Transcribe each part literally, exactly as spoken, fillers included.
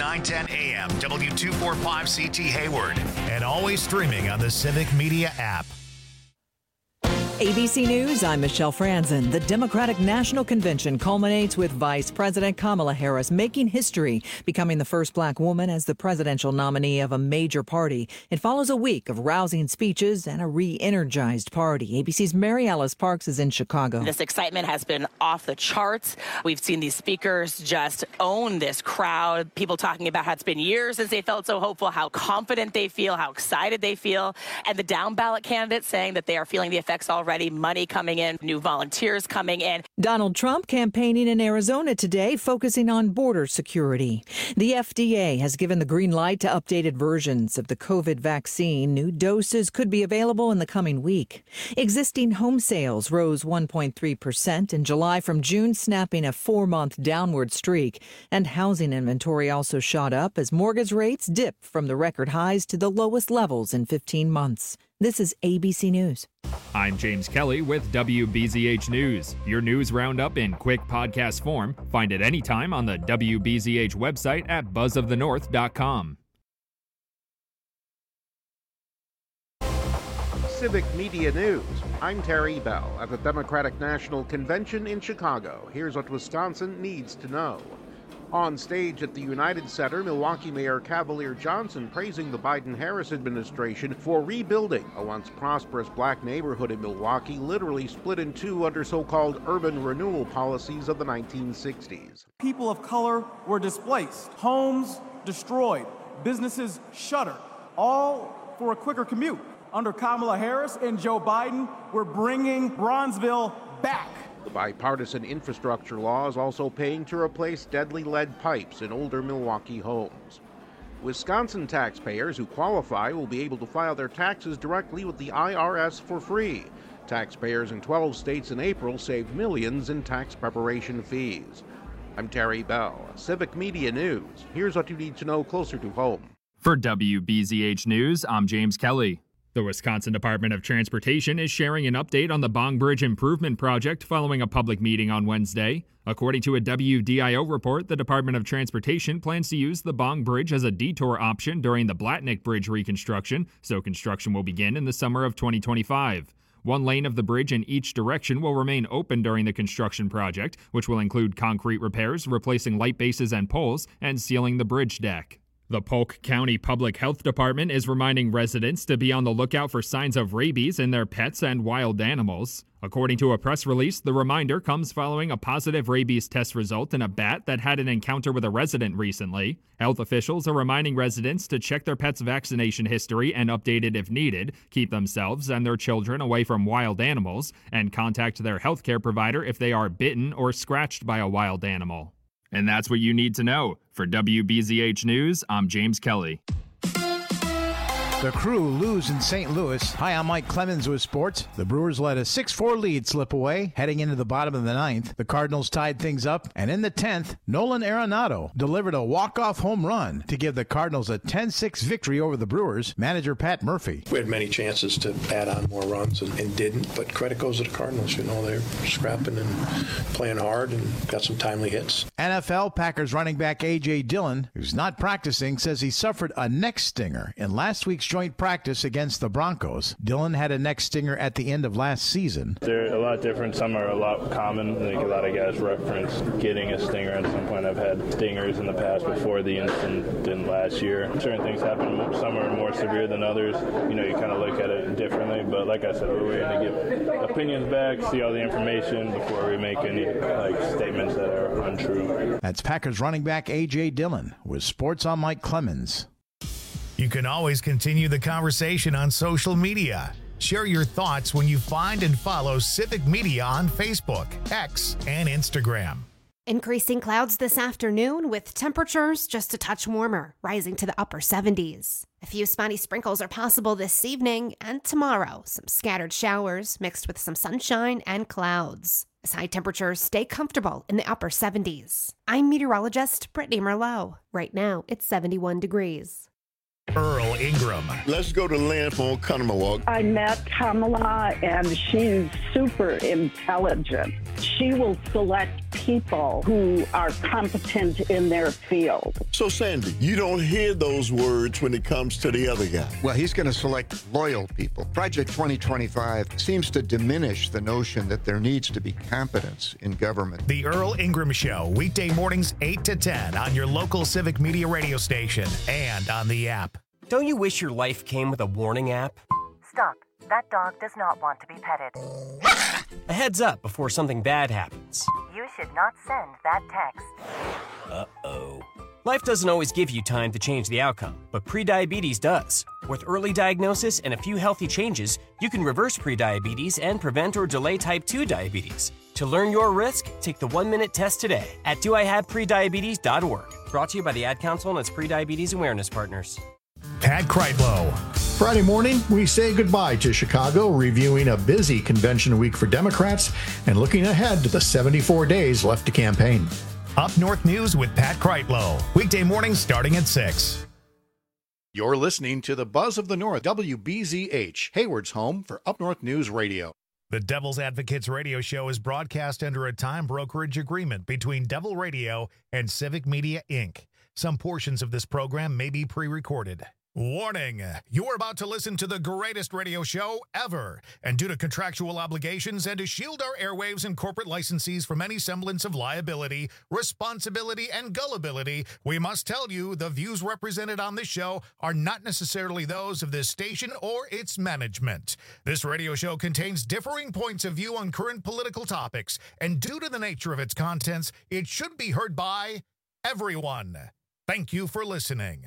nine ten A M, W two forty-five C T Hayward, and always streaming on the Civic Media app. A B C News, I'm Michelle Franzen. The Democratic National Convention culminates with Vice President Kamala Harris making history, becoming the first black woman as the presidential nominee of a major party. It follows a week of rousing speeches and a re-energized party. A B C's Mary Alice Parks is in Chicago. This excitement has been off the charts. We've seen these speakers just own this crowd. People talking about how it's been years since they felt so hopeful, how confident they feel, how excited they feel. And the down ballot candidates saying that they are feeling the effects already. Money coming in, new volunteers coming in. Donald Trump campaigning in Arizona today, focusing on border security. The F D A has given the green light to updated versions of the COVID vaccine. New doses could be available in the coming week. Existing home sales rose one point three percent in July from June, snapping a four-month downward streak. And housing inventory also shot up as mortgage rates dipped from the record highs to the lowest levels in fifteen months. This is A B C News. I'm James Kelly with W B Z H News. Your news roundup in quick podcast form. Find it anytime on the W B Z H website at buzz of the north dot com. Civic Media News. I'm Terry Bell at the Democratic National Convention in Chicago. Here's what Wisconsin needs to know. On stage at the United Center, Milwaukee Mayor Cavalier Johnson praising the Biden-Harris administration for rebuilding a once prosperous black neighborhood in Milwaukee, literally split in two under so-called urban renewal policies of the nineteen sixties. People of color were displaced, homes destroyed, businesses shuttered, all for a quicker commute. Under Kamala Harris and Joe Biden, we're bringing Bronzeville back. The bipartisan infrastructure law is also paying to replace deadly lead pipes in older Milwaukee homes. Wisconsin taxpayers who qualify will be able to file their taxes directly with the I R S for free. Taxpayers in twelve states in April saved millions in tax preparation fees. I'm Terry Bell, Civic Media News. Here's what you need to know closer to home. For W B Z H News, I'm James Kelly. The Wisconsin Department of Transportation is sharing an update on the Bong Bridge Improvement Project following a public meeting on Wednesday. According to a W D I O report, the Department of Transportation plans to use the Bong Bridge as a detour option during the Blatnick Bridge reconstruction, so construction will begin in the summer of twenty twenty-five. One lane of the bridge in each direction will remain open during the construction project, which will include concrete repairs, replacing light bases and poles, and sealing the bridge deck. The Polk County Public Health Department is reminding residents to be on the lookout for signs of rabies in their pets and wild animals. According to a press release, the reminder comes following a positive rabies test result in a bat that had an encounter with a resident recently. Health officials are reminding residents to check their pet's vaccination history and update it if needed, keep themselves and their children away from wild animals, and contact their healthcare provider if they are bitten or scratched by a wild animal. And that's what you need to know. For W B Z H News, I'm James Kelly. The Crew lose in Saint Louis. Hi, I'm Mike Clemens with sports. The Brewers let a six four lead slip away heading into the bottom of the ninth. The Cardinals tied things up, and in the tenth, Nolan Arenado delivered a walk-off home run to give the Cardinals a ten six victory over the Brewers. Manager Pat Murphy. We had many chances to add on more runs and, and didn't, but credit goes to the Cardinals. You know, they're scrapping and playing hard and got some timely hits. N F L Packers running back A J. Dillon, who's not practicing, says he suffered a neck stinger in last week's joint practice against the Broncos. Dillon had a neck stinger at the end of last season. They're a lot different. Some are a lot common. I think a lot of guys reference getting a stinger at some point. I've had stingers in the past before the incident than last year. Certain things happen. Some are more severe than others. You know, you kind of look at it differently. But like I said, we're waiting to get opinions back, see all the information before we make any like statements that are untrue. That's Packers running back A J. Dillon with Sports on Mike Clemens. You can always continue the conversation on social media. Share your thoughts when you find and follow Civic Media on Facebook, X, and Instagram. Increasing clouds this afternoon with temperatures just a touch warmer, rising to the upper seventies. A few spotty sprinkles are possible this evening and tomorrow. Some scattered showers mixed with some sunshine and clouds. As high temperatures stay comfortable in the upper seventies. I'm meteorologist Brittany Merlot. Right now, it's seventy-one degrees. Earl Ingram. Let's go to land for Oconomowoc. I met Kamala, and she's super intelligent. She will select people who are competent in their field. So, Sandy, you don't hear those words when it comes to the other guy. Well, he's going to select loyal people. Project twenty twenty-five seems to diminish the notion that there needs to be competence in government. The Earl Ingram Show, weekday mornings eight to ten on your local Civic Media radio station and on the app. Don't you wish your life came with a warning app? Stop. That dog does not want to be petted. A heads up before something bad happens. You should not send that text. Uh-oh. Life doesn't always give you time to change the outcome, but prediabetes does. With early diagnosis and a few healthy changes, you can reverse prediabetes and prevent or delay type two diabetes. To learn your risk, take the one-minute test today at do I have prediabetes dot org. Brought to you by the Ad Council and its prediabetes awareness partners. Pat Kreitlow. Friday morning, we say goodbye to Chicago, reviewing a busy convention week for Democrats and looking ahead to the seventy-four days left to campaign. Up North News with Pat Kreitlow. Weekday mornings starting at six. You're listening to the Buzz of the North, W B Z H, Hayward's home for Up North News Radio. The Devil's Advocates radio show is broadcast under a time brokerage agreement between Devil Radio and Civic Media, Incorporated. Some portions of this program may be pre-recorded. Warning, you're about to listen to the greatest radio show ever. And due to contractual obligations and to shield our airwaves and corporate licensees from any semblance of liability, responsibility, and gullibility, we must tell you the views represented on this show are not necessarily those of this station or its management. This radio show contains differing points of view on current political topics, and due to the nature of its contents, it should be heard by everyone. Thank you for listening.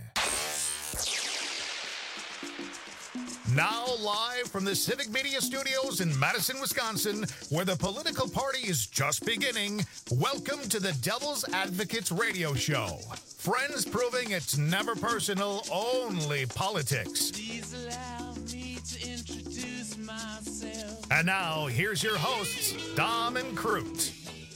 Now live from the Civic Media Studios in Madison, Wisconsin, where the political party is just beginning, welcome to the Devil's Advocates radio show. Friends proving it's never personal, only politics. Please allow me to introduce myself. And now, here's your hosts, Dom and Crute.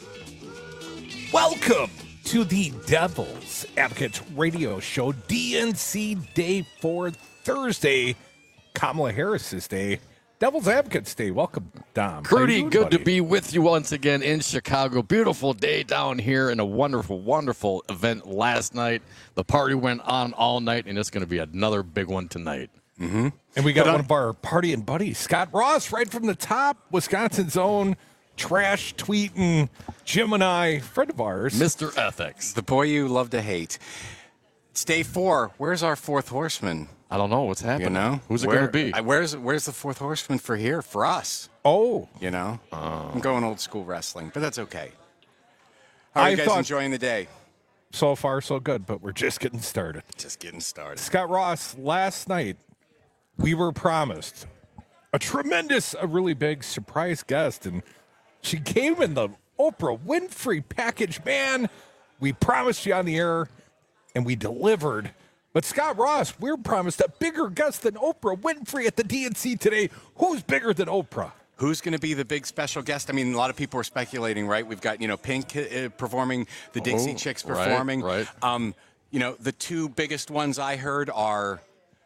Welcome to the Devil's Advocates radio show, D N C Day for Thursday, Kamala Harris's Day, Devil's Advocates Day. Welcome, Dom. Crudy, doing, good buddy? to be with you once again in Chicago. Beautiful day down here and a wonderful, wonderful event last night. The party went on all night, and it's going to be another big one tonight. Mm-hmm. And we got but one I- of our partying buddies, Scott Ross, right from the top, Wisconsin's own trash tweeting Gemini friend of ours, Mister Ethics, the boy you love to hate. It's day four. Where's our fourth horseman? I don't know what's happening. You know, who's it Where, going to be? I, where's Where's the fourth horseman for here for us? Oh, you know, oh. I'm going old school wrestling, but that's okay. How are I you guys thought, enjoying the day? So far, so good, but we're just getting started. Just getting started. Scott Ross, last night we were promised a tremendous, a really big surprise guest, and she came in the Oprah Winfrey package. Man, we promised you on the air, and we delivered. But Scott Ross, we're promised a bigger guest than Oprah Winfrey at the D N C today. Who's bigger than Oprah? Who's going to be the big special guest? I mean, a lot of people are speculating, right? We've got, you know, Pink uh, performing, the Dixie oh, Chicks performing. Right, right. Um, you know, the two biggest ones I heard are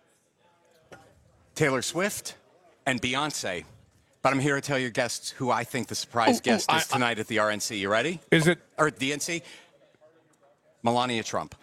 Taylor Swift and Beyonce. But I'm here to tell your guests who I think the surprise ooh, guest ooh, is I, tonight I, at the R N C. You ready? Is it? Or D N C? Melania Trump.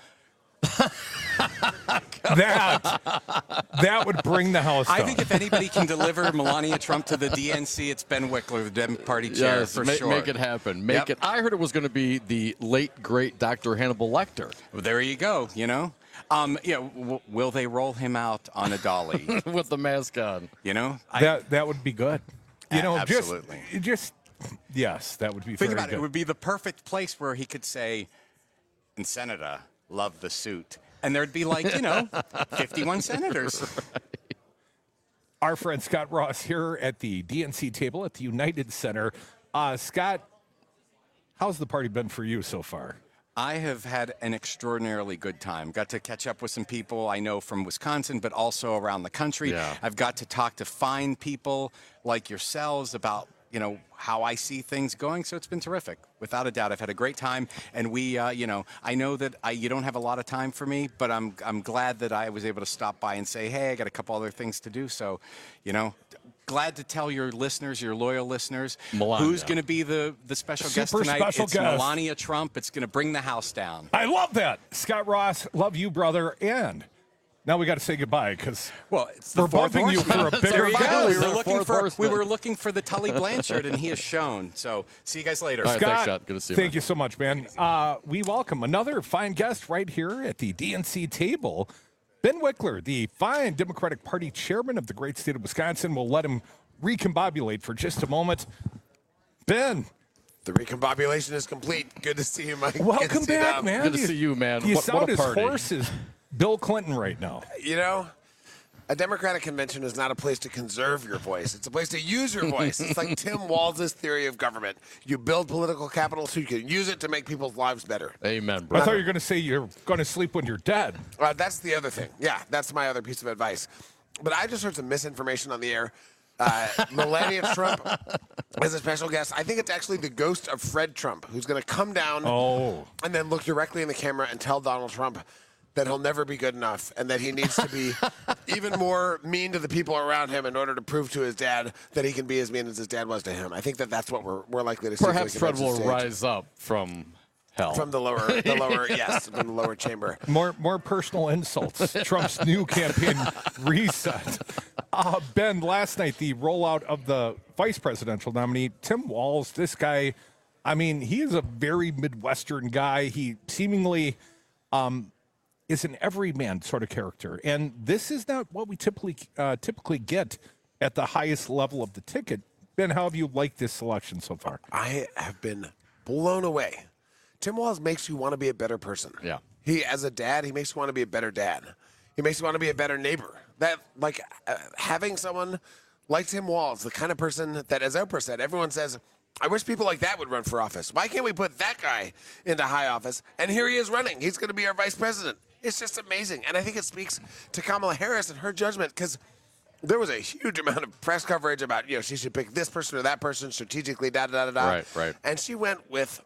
that that would bring the house down. I think if anybody can deliver Melania Trump to the D N C, it's Ben Wickler, the Dem Party chair, yes, for ma- sure. Make it happen. Make yep. it. I heard it was going to be the late, great Doctor Hannibal Lecter. Well, there you go, you know. Um, yeah, w- will they roll him out on a dolly? With the mask on. You know? I, that that would be good. You know, absolutely. Just, just yes, that would be Think very about good. it. It would be the perfect place where he could say, and Senator, love the suit. And there'd be like, you know, fifty-one senators. Right. Our friend Scott Ross here at the D N C table at the United Center. Uh, Scott, how's the party been for you so far? I have had an extraordinarily good time. Got to catch up with some people I know from Wisconsin, but also around the country. Yeah. I've got to talk to fine people like yourselves about you know, how I see things going. So it's been terrific. Without a doubt, I've had a great time. And we, uh, you know, I know that I, you don't have a lot of time for me, but I'm I'm glad that I was able to stop by and say, hey, I got a couple other things to do. So, you know, glad to tell your listeners, your loyal listeners, Melania. who's going to be the, the special guest Super tonight. special It's guest. Melania Trump. It's going to bring the house down. I love that. Scott Ross, love you, brother. And now we got to say goodbye because well, it's the we're fourth bumping you for a horseman. bigger There you go. guest. We were looking for we were looking for the Tully Blanchard, and he has shown. So see you guys later. Scott, thank you so much, man. Uh, we welcome another fine guest right here at the D N C table. Ben Wickler, the fine Democratic Party chairman of the great state of Wisconsin. We'll let him recombobulate for just a moment. Ben. The recombobulation is complete. Good to see you, Mike. Good to Welcome see you, back, Dom. man. Good to see you, man. You What- sound what a as party. hoarse as Bill Clinton right now. You know, a Democratic convention is not a place to conserve your voice. It's a place to use your voice. It's like Tim Walz's theory of government. You build political capital so you can use it to make people's lives better. Amen, I brother. thought you were going to say you're going to sleep when you're dead. Uh, that's the other thing. Yeah, that's my other piece of advice. But I just heard some misinformation on the air. Uh, Melania Trump as a special guest. I think it's actually the ghost of Fred Trump who's going to come down oh. and then look directly in the camera and tell Donald Trump that he'll never be good enough and that he needs to be even more mean to the people around him in order to prove to his dad that he can be as mean as his dad was to him. I think that that's what we're, we're likely to see. Perhaps for the Fred will convention stage. rise up from hell. From the lower, the lower, yes, from the lower chamber. More, more personal insults. Trump's new campaign reset. Uh, Ben, last night the rollout of the vice presidential nominee, Tim Walz. This guy, I mean, he is a very Midwestern guy. He seemingly um, is an everyman sort of character, and this is not what we typically uh, typically get at the highest level of the ticket. Ben, how have you liked this selection so far? I have been blown away. Tim Walz makes you want to be a better person. Yeah. He, as a dad, he makes you want to be a better dad. He makes you want to be a better neighbor. That, like, uh, having someone like Tim Walz, the kind of person that, as Oprah said, everyone says, I wish people like that would run for office. Why can't we put that guy into high office? And here he is running. He's going to be our vice president. It's just amazing. And I think it speaks to Kamala Harris and her judgment because there was a huge amount of press coverage about, you know, she should pick this person or that person strategically, da da da da. Right, right. And she went with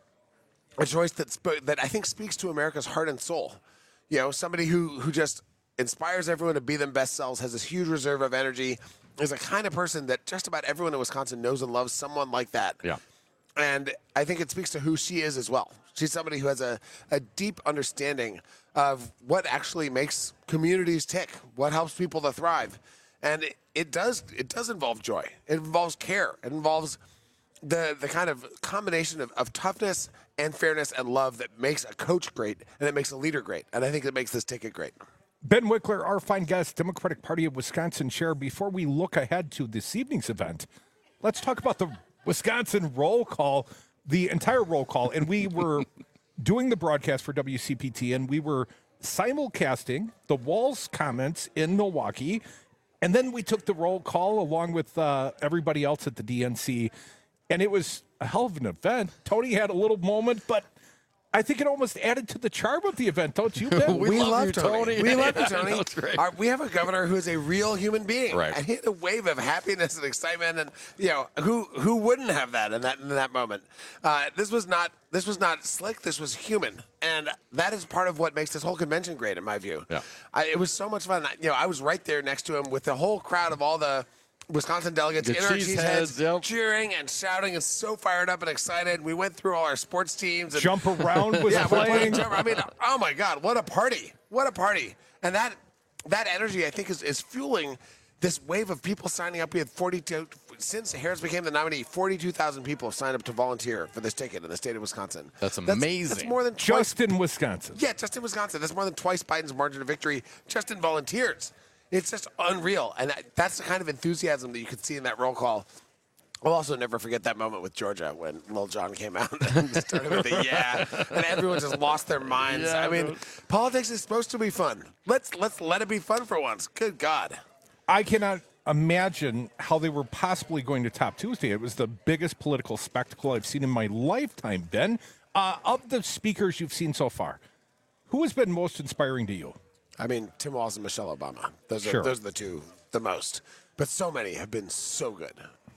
a choice that sp- that I think speaks to America's heart and soul. You know, somebody who who just inspires everyone to be them best selves, has this huge reserve of energy, is a kind of person that just about everyone in Wisconsin knows and loves someone like that. Yeah. And I think it speaks to who she is as well. She's somebody who has a, a deep understanding of what actually makes communities tick, what helps people to thrive. And it, it does it does involve joy. It involves care. It involves the the kind of combination of, of toughness and fairness and love that makes a coach great and it makes a leader great. And I think it makes this ticket great. Ben Wickler, our fine guest, Democratic Party of Wisconsin chair. Before we look ahead to this evening's event, let's talk about the Wisconsin roll call, the entire roll call. And we were doing the broadcast for W C P T, and we were simulcasting the Walz comments in Milwaukee. And then we took the roll call along with uh, everybody else at the D N C. And it was a hell of an event. Tony had a little moment, but I think it almost added to the charm of the event, don't you, Ben? we, love, you, Tony. Tony. We love you, Tony. That's great. Our, we have a governor who is a real human being. Right. And he had a wave of happiness and excitement, and you know who who wouldn't have that in that in that moment. Uh, this was not this was not slick. This was human, and that is part of what makes this whole convention great, in my view. Yeah. I, it was so much fun. You know, I was right there next to him with the whole crowd of all the Wisconsin delegates The in our cheese cheese heads, heads, yep. cheering and shouting and so fired up and excited. We went through all our sports teams. And, Jump around was yeah, we're playing. jump- I mean, oh my God, what a party! What a party! And that that energy, I think, is, is fueling this wave of people signing up. We had forty-two since Harris became the nominee. Forty-two thousand people have signed up to volunteer for this ticket in the state of Wisconsin. That's amazing. That's more than twice. Just in Wisconsin. Yeah, just in Wisconsin. That's more than twice Biden's margin of victory just in volunteers. It's just unreal. And that, that's the kind of enthusiasm that you could see in that roll call. I'll also never forget that moment with Georgia when Lil Jon came out and started with the yeah, and everyone just lost their minds. Yeah, I mean, dude. politics is supposed to be fun. Let's let's let it be fun for once. Good God. I cannot imagine how they were possibly going to top Tuesday. It was the biggest political spectacle I've seen in my lifetime, Ben. Uh, of the speakers you've seen so far, who has been most inspiring to you? I mean, Tim Walz and Michelle Obama. Those are Sure. those are the two the most. But so many have been so good.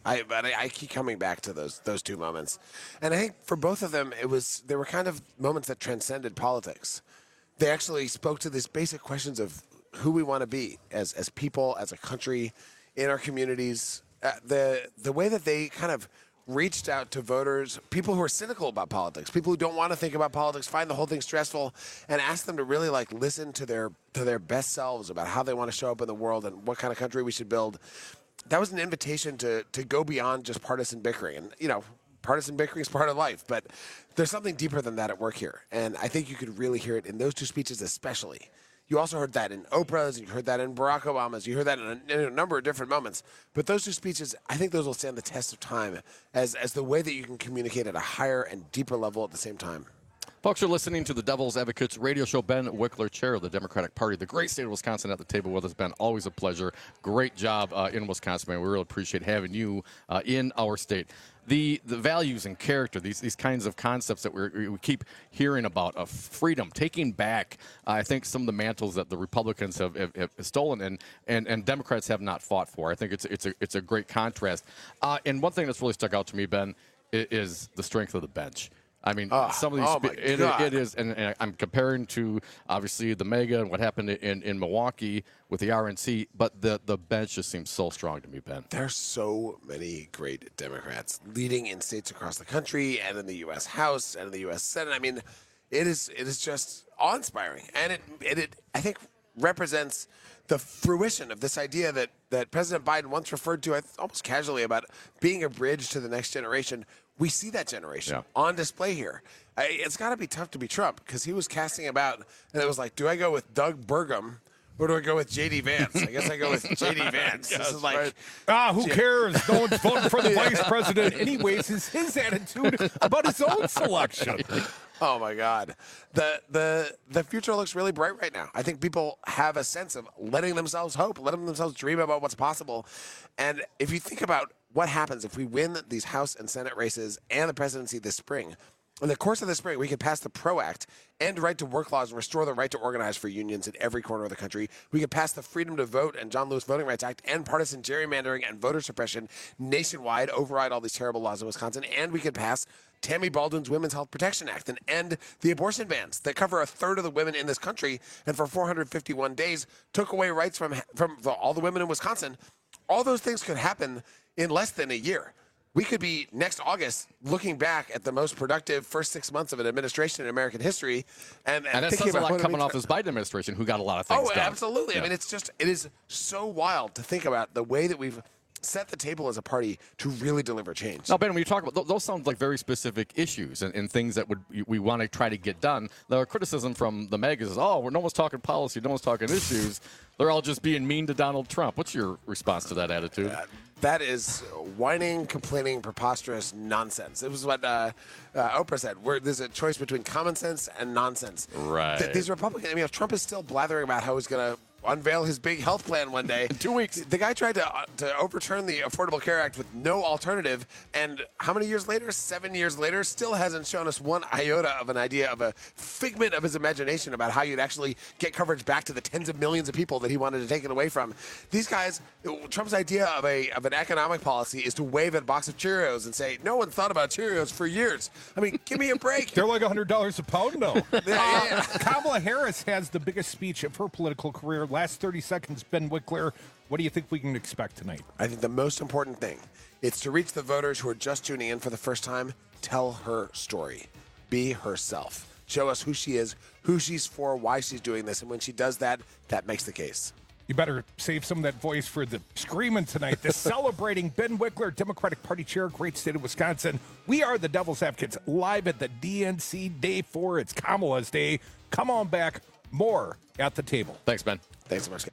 I but I, I keep coming back to those those two moments, and I think for both of them, it was they were kind of moments that transcended politics. They actually spoke to these basic questions of who we want to be as as people, as a country, in our communities. Uh, the the way that they kind of reached out to voters, people who are cynical about politics, people who don't want to think about politics, find the whole thing stressful, and ask them to really like listen to their to their best selves about how they want to show up in the world and what kind of country we should build. That was an invitation to to go beyond just partisan bickering. And, you know, partisan bickering is part of life, but there's something deeper than that at work here. And I think you could really hear it in those two speeches especially. You also heard that in Oprah's, you heard that in Barack Obama's, you heard that in a, in a number of different moments. But those two speeches, I think those will stand the test of time as, as the way that you can communicate at a higher and deeper level at the same time. Folks are listening to the Devil's Advocates radio show. Ben Wickler, chair of the Democratic Party, the great state of Wisconsin, at the table with us. Ben, always a pleasure. Great job uh, in Wisconsin, man. We really appreciate having you uh, in our state. The the values and character, these these kinds of concepts that we're, we keep hearing about, of freedom, taking back, uh, I think, some of the mantles that the Republicans have, have, have stolen and, and, and Democrats have not fought for. I think it's it's a it's a great contrast. Uh, and one thing that's really stuck out to me, Ben, is, is the strength of the bench. I mean, oh, some of these, oh it, it is, and, and I'm comparing to, obviously, the mega and what happened in, in Milwaukee with the R N C, but the, the bench just seems so strong to me, Ben. There's so many great Democrats leading in states across the country and in the U S House and in the U S Senate. I mean, it is it is just awe-inspiring, and it, it, it I think, represents the fruition of this idea that, that President Biden once referred to almost casually about being a bridge to the next generation. We see that generation yeah. on display here. I, it's got to be tough to be Trump because he was casting about, and it was like, do I go with Doug Burgum or do I go with J D Vance? I guess I go with J D Vance. Yes, this is like, right. ah, who cares? No one's voting for the vice president. Anyways, is his attitude about his own selection. Oh my God, the the the future looks really bright right now. I think people have a sense of letting themselves hope, letting themselves dream about what's possible. And if you think about what happens if we win these House and Senate races and the presidency this spring, in the course of the spring, we could pass the PRO Act, end right to work laws, and restore the right to organize for unions in every corner of the country. We could pass the Freedom to Vote and John Lewis Voting Rights Act, and partisan gerrymandering and voter suppression nationwide, override all these terrible laws in Wisconsin, and we could pass Tammy Baldwin's Women's Health Protection Act and end the abortion bans that cover a third of the women in this country, and for four hundred fifty-one days took away rights from from the, all the women in Wisconsin. All those things could happen in less than a year. We could be next August looking back at the most productive first six months of an administration in American history, and, and, and that thinking says a about lot coming we off this Biden administration, who got a lot of things oh, done. absolutely. Yeah. I mean, it's just it is so wild to think about the way that we've set the table as a party to really deliver change. Now, Ben, when you talk about th- those, sound like very specific issues and, and things that would we want to try to get done. The criticism from the megas is, oh, no one's talking policy, no one's talking issues. They're all just being mean to Donald Trump. What's your response to that attitude? Uh, that is whining, complaining, preposterous nonsense. It was what uh, uh, Oprah said. Where there's a choice between common sense and nonsense. Right. Th- these Republicans, I mean, if Trump is still blathering about how he's going to unveil his big health plan one day. In two weeks. The guy tried to uh, to overturn the Affordable Care Act with no alternative, and how many years later? Seven years later, still hasn't shown us one iota of an idea of a figment of his imagination about how you'd actually get coverage back to the tens of millions of people that he wanted to take it away from. These guys, Trump's idea of a of an economic policy is to wave at a box of Cheerios and say, no one thought about Cheerios for years. I mean, give me a break. They're like one hundred dollars a pound now. yeah, yeah. Uh, Kamala Harris has the biggest speech of her political career. Last thirty seconds, Ben Wickler, what do you think we can expect tonight? I think the most important thing is to reach the voters who are just tuning in for the first time. Tell her story. Be herself. Show us who she is, who she's for, why she's doing this. And when she does that, that makes the case. You better save some of that voice for the screaming tonight. The celebrating Ben Wickler, Democratic Party chair, great state of Wisconsin. We are the Devil's Advocates live at the D N C Day four. It's Kamala's Day. Come on back. More at the table. Thanks, Ben. Thanks so much.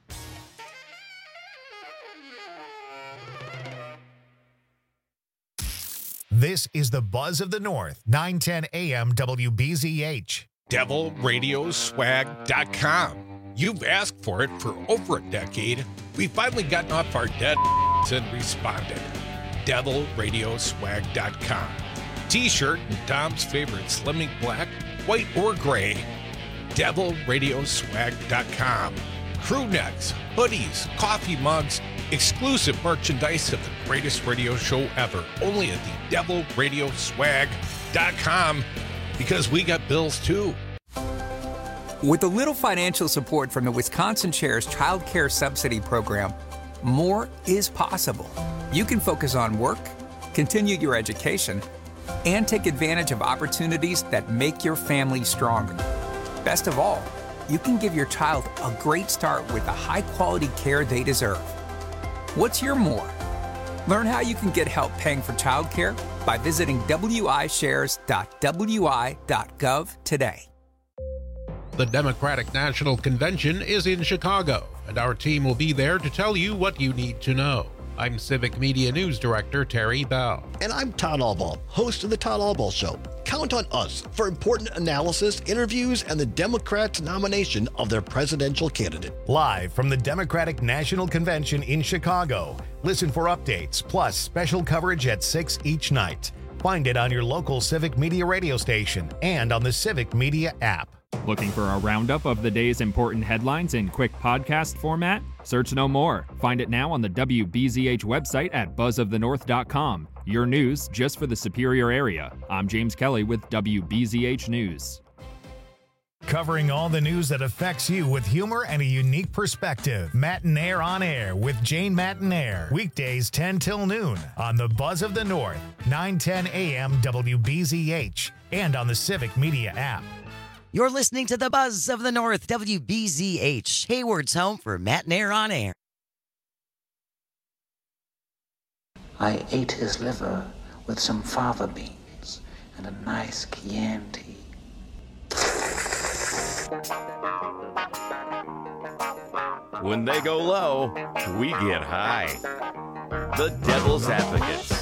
This is the Buzz of the North, nine ten A M W B Z H. Devil Radio Swag dot com. You've asked for it for over a decade. We've finally gotten off our dead and responded. Devil Radio Swag dot com. T-shirt in Tom's favorite slimming black, white, or gray. Devil Radio Swag dot com. crew necks, hoodies, coffee mugs, exclusive merchandise of the greatest radio show ever. Only at the devil radio swag dot com, because we got bills too. With a little financial support from the Wisconsin Chair's Child Care Subsidy Program, more is possible. You can focus on work, continue your education, and take advantage of opportunities that make your family stronger. Best of all, you can give your child a great start with the high-quality care they deserve. What's your more? Learn how you can get help paying for childcare by visiting w i shares dot w i dot gov today. The Democratic National Convention is in Chicago, and our team will be there to tell you what you need to know. I'm Civic Media News Director Terry Bell. And I'm Todd Albaugh, host of The Todd Albaugh Show. Count on us for important analysis, interviews, and the Democrats' nomination of their presidential candidate. Live from the Democratic National Convention in Chicago. Listen for updates, plus special coverage at six each night. Find it on your local Civic Media radio station and on the Civic Media app. Looking for a roundup of the day's important headlines in quick podcast format? Search no more. Find it now on the W B Z H website at buzz of the north dot com. Your news just for the Superior area. I'm James Kelly with W B Z H News. Covering all the news that affects you with humor and a unique perspective. Matinaire on Air with Jane Matinaire. Weekdays ten till noon on the Buzz of the North, nine ten a.m. W B Z H, and on the Civic Media app. You're listening to the Buzz of the North, W B Z H, Hayward's home for Matinaire on Air. I ate his liver with some fava beans and a nice Chianti. When they go low, we get high. The Devil's Advocates.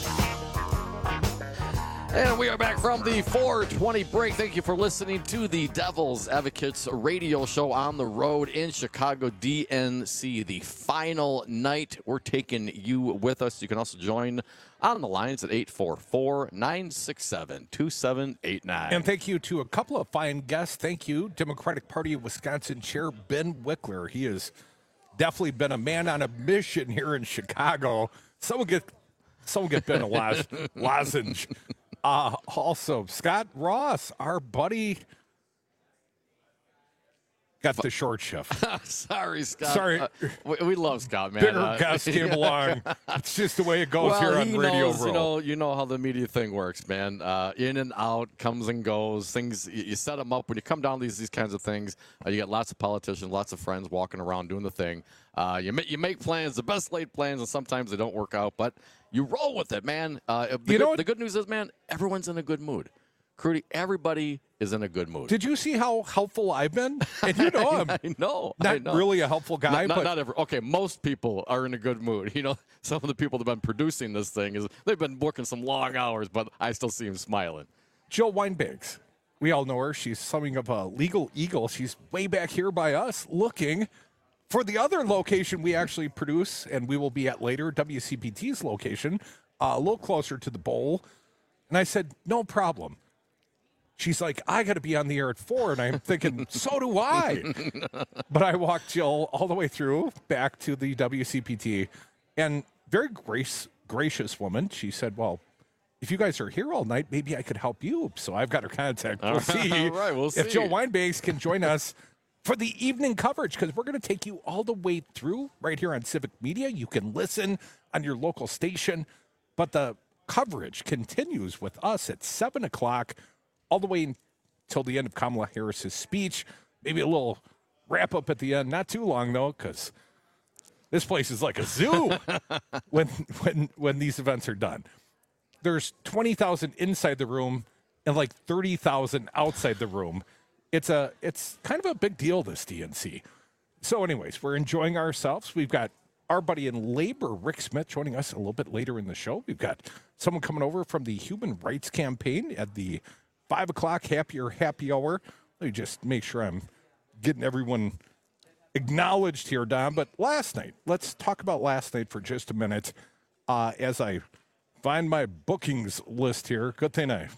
And we are back from the four twenty break. Thank you for listening to the Devil's Advocates radio show on the road in Chicago, D N C. The final night. We're taking you with us. You can also join on the lines at eight four four, nine six seven, two seven eight nine. And thank you to a couple of fine guests. Thank you, Democratic Party of Wisconsin Chair Ben Wickler. He has definitely been a man on a mission here in Chicago. Someone get, someone get Ben a loz- lozenge. Uh, also, Scott Ross, our buddy, got the short shift. Sorry, Scott. Sorry. Uh, we, we love Scott, man. Bigger uh, guest came along. It's just the way it goes well, here on he Radio knows, Row. You know, you know how the media thing works, man. Uh, in and out, comes and goes. Things you, you set them up. When you come down these these kinds of things, uh, you get lots of politicians, lots of friends walking around doing the thing. Uh, you, make, you make plans, the best laid plans, and sometimes they don't work out, but you roll with it, man. Uh, the, you know good, what? the good news is, man, everyone's in a good mood. Crudy, everybody is in a good mood. Did you see how helpful I've been? And you know I'm I know. not I know. really a helpful guy. Not, not, but not every, okay, most people are in a good mood. You know, some of the people that have been producing this thing, is they've been working some long hours, but I still see them smiling. Jill Weinbags, we all know her. She's something of a legal eagle. She's way back here by us looking for the other location we actually produce, and we will be at later, W C P T's location, uh, a little closer to the bowl. And I said, no problem. She's like, I got to be on the air at four. And I'm thinking, so do I. But I walked Jill all the way through back to the W C P T. And very grace, gracious woman. She said, well, if you guys are here all night, maybe I could help you. So I've got her contact. We'll see, all right, we'll if see. Jill Weinbags can join us for the evening coverage, because we're going to take you all the way through right here on Civic Media. You can listen on your local station. But the coverage continues with us at seven o'clock. All the way until the end of Kamala Harris's speech. Maybe a little wrap up at the end. Not too long, though, because this place is like a zoo when when when these events are done. There's twenty thousand inside the room and like thirty thousand outside the room. It's a it's kind of a big deal, this D N C. So anyways, we're enjoying ourselves. We've got our buddy in labor, Rick Smith, joining us a little bit later in the show. We've got someone coming over from the Human Rights Campaign at the five o'clock Happier Happy Hour. Let me just make sure I'm getting everyone acknowledged here, Don. But last night, let's talk about last night for just a minute uh, as I find my bookings list here. Good thing I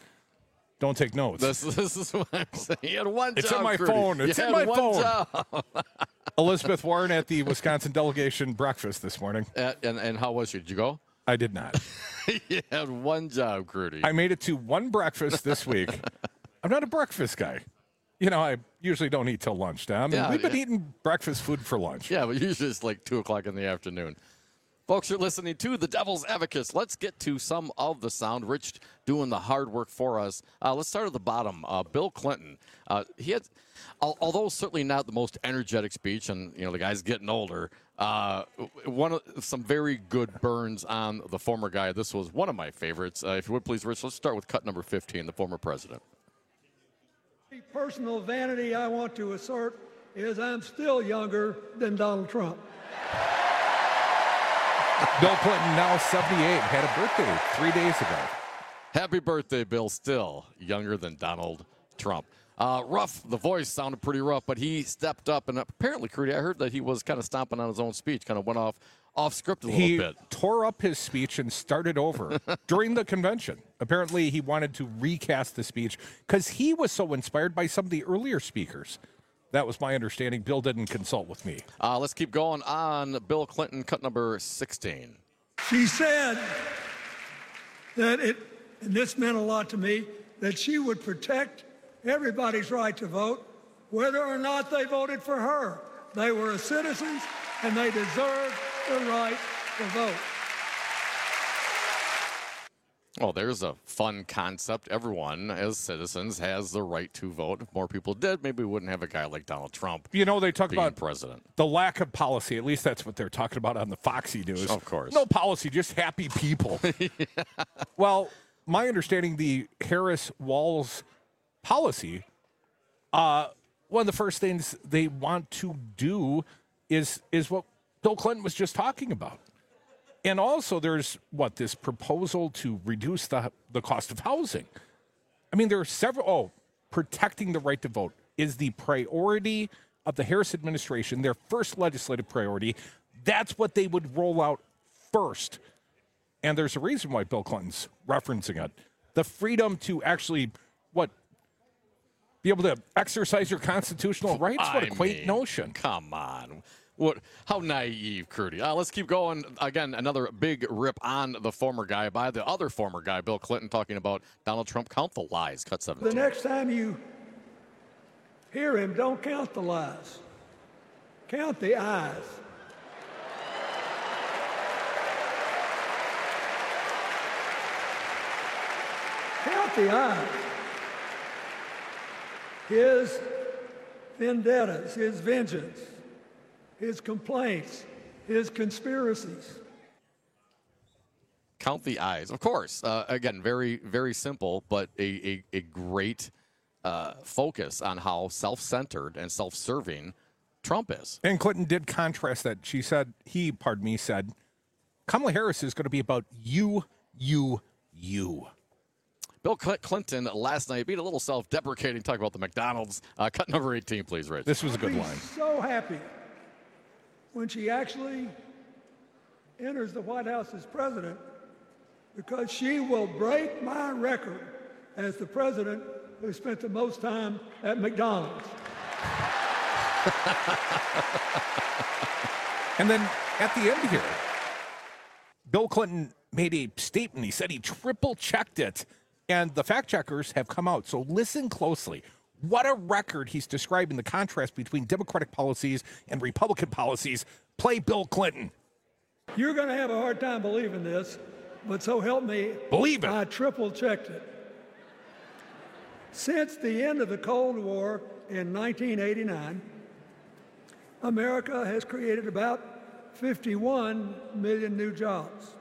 don't take notes. This, this is what I'm saying. You had one It's job, in my Crudy. phone. It's you in had my one phone. Job. Elizabeth Warren at the Wisconsin delegation breakfast this morning. Uh, and, and how was she? Did you go? I did not. You had one job, Crudy. I made it to one breakfast this week. I'm not a breakfast guy. You know, I usually don't eat till lunchtime. Yeah, and we've been yeah. eating breakfast food for lunch. Yeah, but usually it's like two o'clock in the afternoon. Folks, you're listening to The Devil's Advocates. Let's get to some of the sound. Rich doing the hard work for us. Uh, let's start at the bottom. Uh, Bill Clinton. Uh, he had, al- although certainly not the most energetic speech, and you know the guy's getting older. Uh, one of some very good burns on the former guy. This was one of my favorites. Uh, if you would please, Rich, let's start with cut number fifteen, the former president. The personal vanity I want to assert is I'm still younger than Donald Trump. Bill Clinton, now seventy-eight, had a birthday three days ago. Happy birthday, Bill. Still younger than Donald Trump. Uh, rough, the voice sounded pretty rough, but he stepped up, and apparently, Crudy, I heard that he was kind of stomping on his own speech, kind of went off off script a little he bit. tore up his speech and started over during the convention. Apparently, he wanted to recast the speech because he was so inspired by some of the earlier speakers. That was my understanding. Bill didn't consult with me. Uh, let's keep going on Bill Clinton, cut number sixteen. She said that it, and this meant a lot to me, that she would protect everybody's right to vote, whether or not they voted for her. They were citizens, and they deserved the right to vote. Well, there's a fun concept. Everyone, as citizens, has the right to vote. If more people did, maybe we wouldn't have a guy like Donald Trump. You know, they talk being about president. The lack of policy. At least that's what they're talking about on the Foxy News. Of course. No policy, just happy people. Yeah. Well, my understanding, the Harris-Walz policy, uh, one of the first things they want to do is is what Bill Clinton was just talking about. And also there's, what, this proposal to reduce the the cost of housing. I mean, there are several, oh, protecting the right to vote is the priority of the Harris administration, their first legislative priority. That's what they would roll out first. And there's a reason why Bill Clinton's referencing it. The freedom to actually, what, be able to exercise your constitutional rights? What a I quaint mean, notion. Come on. What? How naive, Crudy. Uh, let's keep going. Again, another big rip on the former guy by the other former guy, Bill Clinton, talking about Donald Trump. Count the lies. Cut seventeen. The next time you hear him, don't count the lies. Count the eyes. Count the eyes. His vendettas, his vengeance, his complaints, his conspiracies. Count the eyes. Of course. Uh, again, very, very simple, but a, a, a great uh, focus on how self-centered and self-serving Trump is. And Clinton did contrast that. She said, he, pardon me, said, Kamala Harris is going to be about you, you, you. Bill Clinton last night being a little self-deprecating, talking about the McDonald's. Uh, cut number eighteen, please, Rich. This was a good I'll be line. So happy when she actually enters the White House as president, because she will break my record as the president who spent the most time at McDonald's. And then at the end here, Bill Clinton made a statement. He said he triple-checked it, and the fact-checkers have come out. So listen closely. What a record he's describing, the contrast between Democratic policies and Republican policies. Play Bill Clinton. You're going to have a hard time believing this, but so help me. Believe it. I triple-checked it. Since the end of the Cold War in nineteen eighty-nine, America has created about fifty-one million new jobs.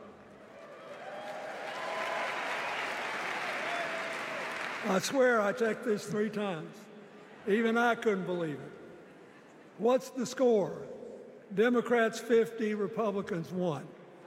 I swear I checked this three times. Even I couldn't believe it. What's the score? Democrats fifty, Republicans one.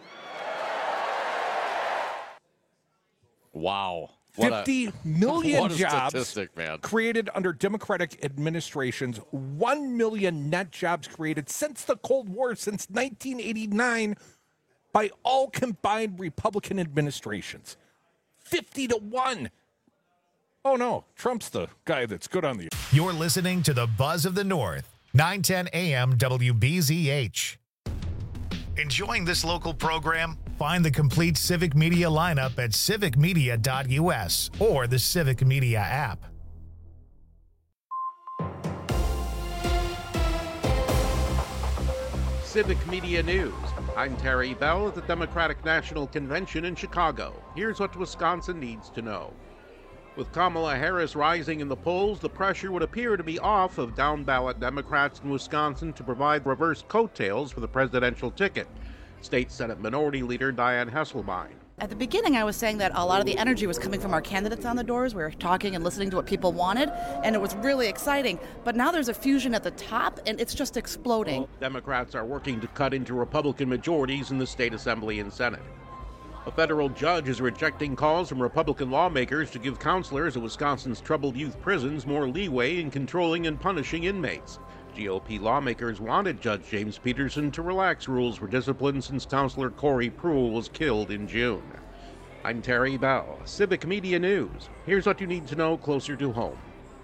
Wow. What fifty a, million what a jobs statistic, man. created under Democratic administrations, one million net jobs created since the Cold War, since nineteen eighty-nine, by all combined Republican administrations. fifty to one. Oh, no. Trump's the guy that's good on the... You're listening to the Buzz of the North. nine ten A M W B Z H. Enjoying this local program? Find the complete Civic Media lineup at civic media dot U S or the Civic Media app. Civic Media News. I'm Terry Bell at the Democratic National Convention in Chicago. Here's what Wisconsin needs to know. With Kamala Harris rising in the polls, the pressure would appear to be off of down-ballot Democrats in Wisconsin to provide reverse coattails for the presidential ticket. State Senate Minority Leader Dianne Hesselbein. At the beginning, I was saying that a lot of the energy was coming from our candidates on the doors. We were talking and listening to what people wanted, and it was really exciting. But now there's a fusion at the top, and it's just exploding. Democrats are working to cut into Republican majorities in the state assembly and Senate. A federal judge is rejecting calls from Republican lawmakers to give counselors at Wisconsin's troubled youth prisons more leeway in controlling and punishing inmates. G O P lawmakers wanted Judge James Peterson to relax rules for discipline since Counselor Corey Pruill was killed in June. I'm Terry Bell, Civic Media News. Here's what you need to know closer to home.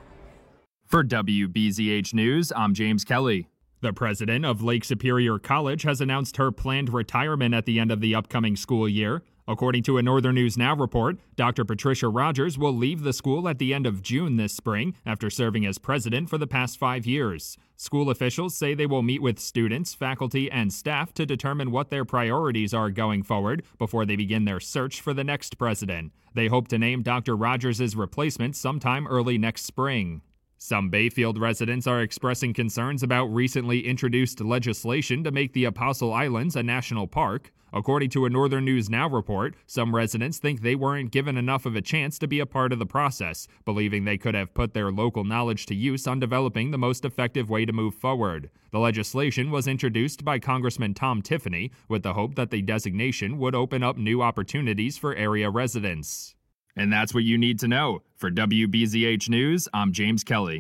For W B Z H News, I'm James Kelly. The president of Lake Superior College has announced her planned retirement at the end of the upcoming school year. According to a Northern News Now report, Doctor Patricia Rogers will leave the school at the end of June this spring after serving as president for the past five years. School officials say they will meet with students, faculty, and staff to determine what their priorities are going forward before they begin their search for the next president. They hope to name Doctor Rogers' replacement sometime early next spring. Some Bayfield residents are expressing concerns about recently introduced legislation to make the Apostle Islands a national park. According to a Northern News Now report, some residents think they weren't given enough of a chance to be a part of the process, believing they could have put their local knowledge to use on developing the most effective way to move forward. The legislation was introduced by Congressman Tom Tiffany with the hope that the designation would open up new opportunities for area residents. And that's what you need to know. For W B Z H News, I'm James Kelly.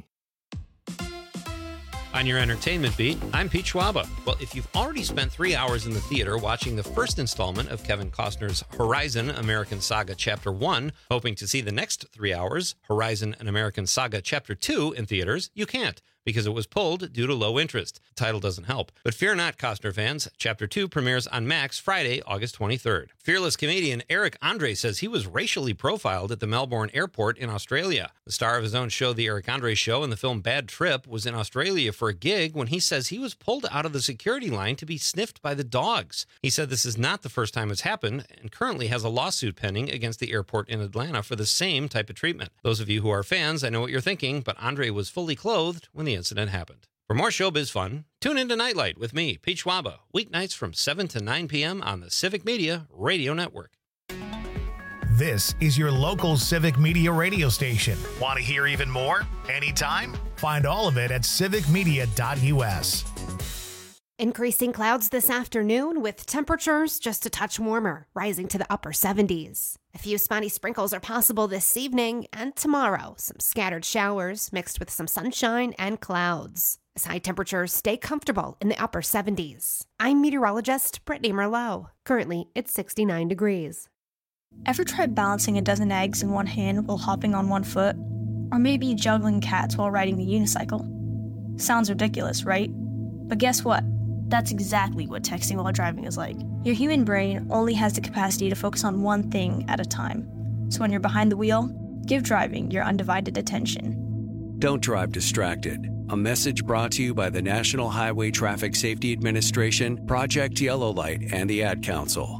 On your entertainment beat, I'm Pete Schwaba. Well, if you've already spent three hours in the theater watching the first installment of Kevin Costner's Horizon American Saga Chapter one, hoping to see the next three hours, Horizon An American Saga Chapter two, in theaters, you can't, because it was pulled due to low interest. The title doesn't help. But fear not, Costner fans. Chapter two premieres on Max Friday, August twenty-third. Fearless comedian Eric Andre says he was racially profiled at the Melbourne airport in Australia. The star of his own show, The Eric Andre Show, and the film Bad Trip, was in Australia for a gig when he says he was pulled out of the security line to be sniffed by the dogs. He said this is not the first time it's happened and currently has a lawsuit pending against the airport in Atlanta for the same type of treatment. Those of you who are fans, I know what you're thinking, but Andre was fully clothed when the incident happened. For more showbiz fun, tune into Nightlight with me, Pete Schwaba, weeknights from seven to nine p.m. on the Civic Media Radio Network. This is your local Civic Media radio station. Want to hear even more? Anytime? Find all of it at civic media dot U S. Increasing clouds this afternoon with temperatures just a touch warmer, rising to the upper seventies. A few spotty sprinkles are possible this evening and tomorrow. Some scattered showers mixed with some sunshine and clouds. As high temperatures stay comfortable in the upper seventies. I'm meteorologist Brittany Merlot. Currently, it's sixty-nine degrees. Ever tried balancing a dozen eggs in one hand while hopping on one foot? Or maybe juggling cats while riding the unicycle? Sounds ridiculous, right? But guess what? That's exactly what texting while driving is like. Your human brain only has the capacity to focus on one thing at a time. So when you're behind the wheel, give driving your undivided attention. Don't drive distracted. A message brought to you by the National Highway Traffic Safety Administration, Project Yellow Light, and the Ad Council.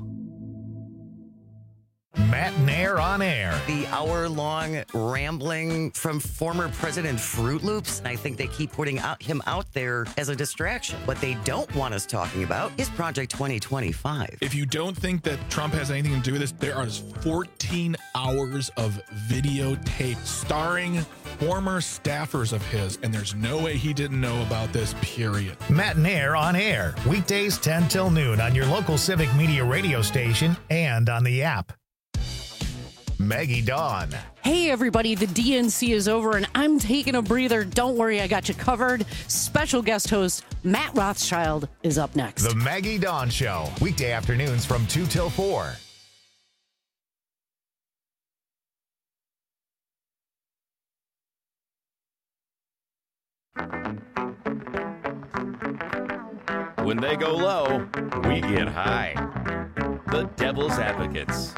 Matt Nair on air. The hour-long rambling from former President Fruit Loops. I think they keep putting out, him out there as a distraction. What they don't want us talking about is Project twenty twenty-five. If you don't think that Trump has anything to do with this, there are fourteen hours of videotape starring former staffers of his, and there's no way he didn't know about this, period. Matt Nair on air. Weekdays ten till noon on your local Civic Media radio station and on the app. Maggie Dawn. Hey, everybody, the D N C is over, and I'm taking a breather. Don't worry, I got you covered. Special guest host Matt Rothschild is up next. The Maggie Dawn Show, weekday afternoons from two till four. When they go low, we get high. The Devil's Advocates.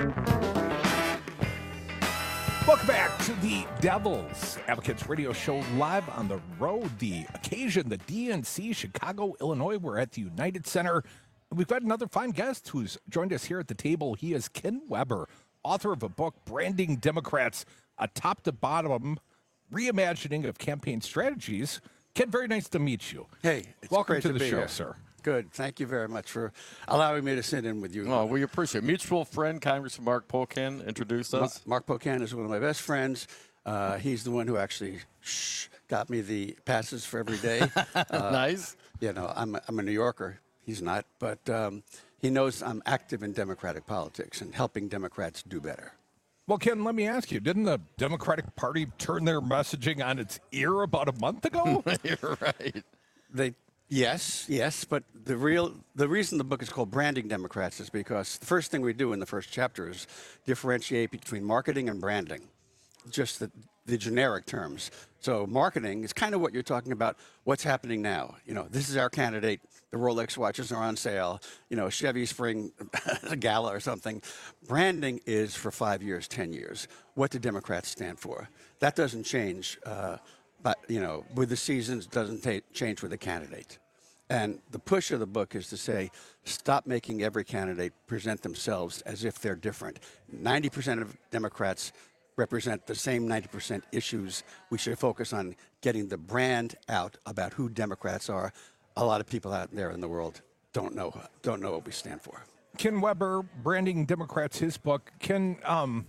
Welcome back to the Devil's Advocates Radio Show, live on the road. The occasion, the D N C, Chicago, Illinois. We're at the United Center. We've got another fine guest who's joined us here at the table. He is Ken Weber, author of a book, Branding Democrats, a top-to-bottom reimagining of campaign strategies. Ken, very nice to meet you. Hey, it's welcome great to to the be show, here. sir. Good. Thank you very much for allowing me to sit in with you. Oh, we appreciate it. Mutual friend, Congressman Mark Pocan, introduced us. Mark Pocan is one of my best friends. Uh, he's the one who actually shh, got me the passes for every day. Uh, Nice. You know, I'm a, I'm a New Yorker. He's not. But um, he knows I'm active in Democratic politics and helping Democrats do better. Well, Ken, let me ask you, didn't the Democratic Party turn their messaging on its ear about a month ago? You're right. They Yes, yes, but the real the reason the book is called Branding Democrats is because the first thing we do in the first chapter is differentiate between marketing and branding, just the, the generic terms. So marketing is kind of what you're talking about, what's happening now. You know, this is our candidate, the Rolex watches are on sale, you know, Chevy Spring Gala or something. Branding is for five years, ten years. What do Democrats stand for? That doesn't change. Uh, But, you know, with the seasons, doesn't ta- change with the candidate. And the push of the book is to say, stop making every candidate present themselves as if they're different. ninety percent of Democrats represent the same ninety percent issues. We should focus on getting the brand out about who Democrats are. A lot of people out there in the world don't know don't know what we stand for. Ken Weber, Branding Democrats, his book. Ken, um,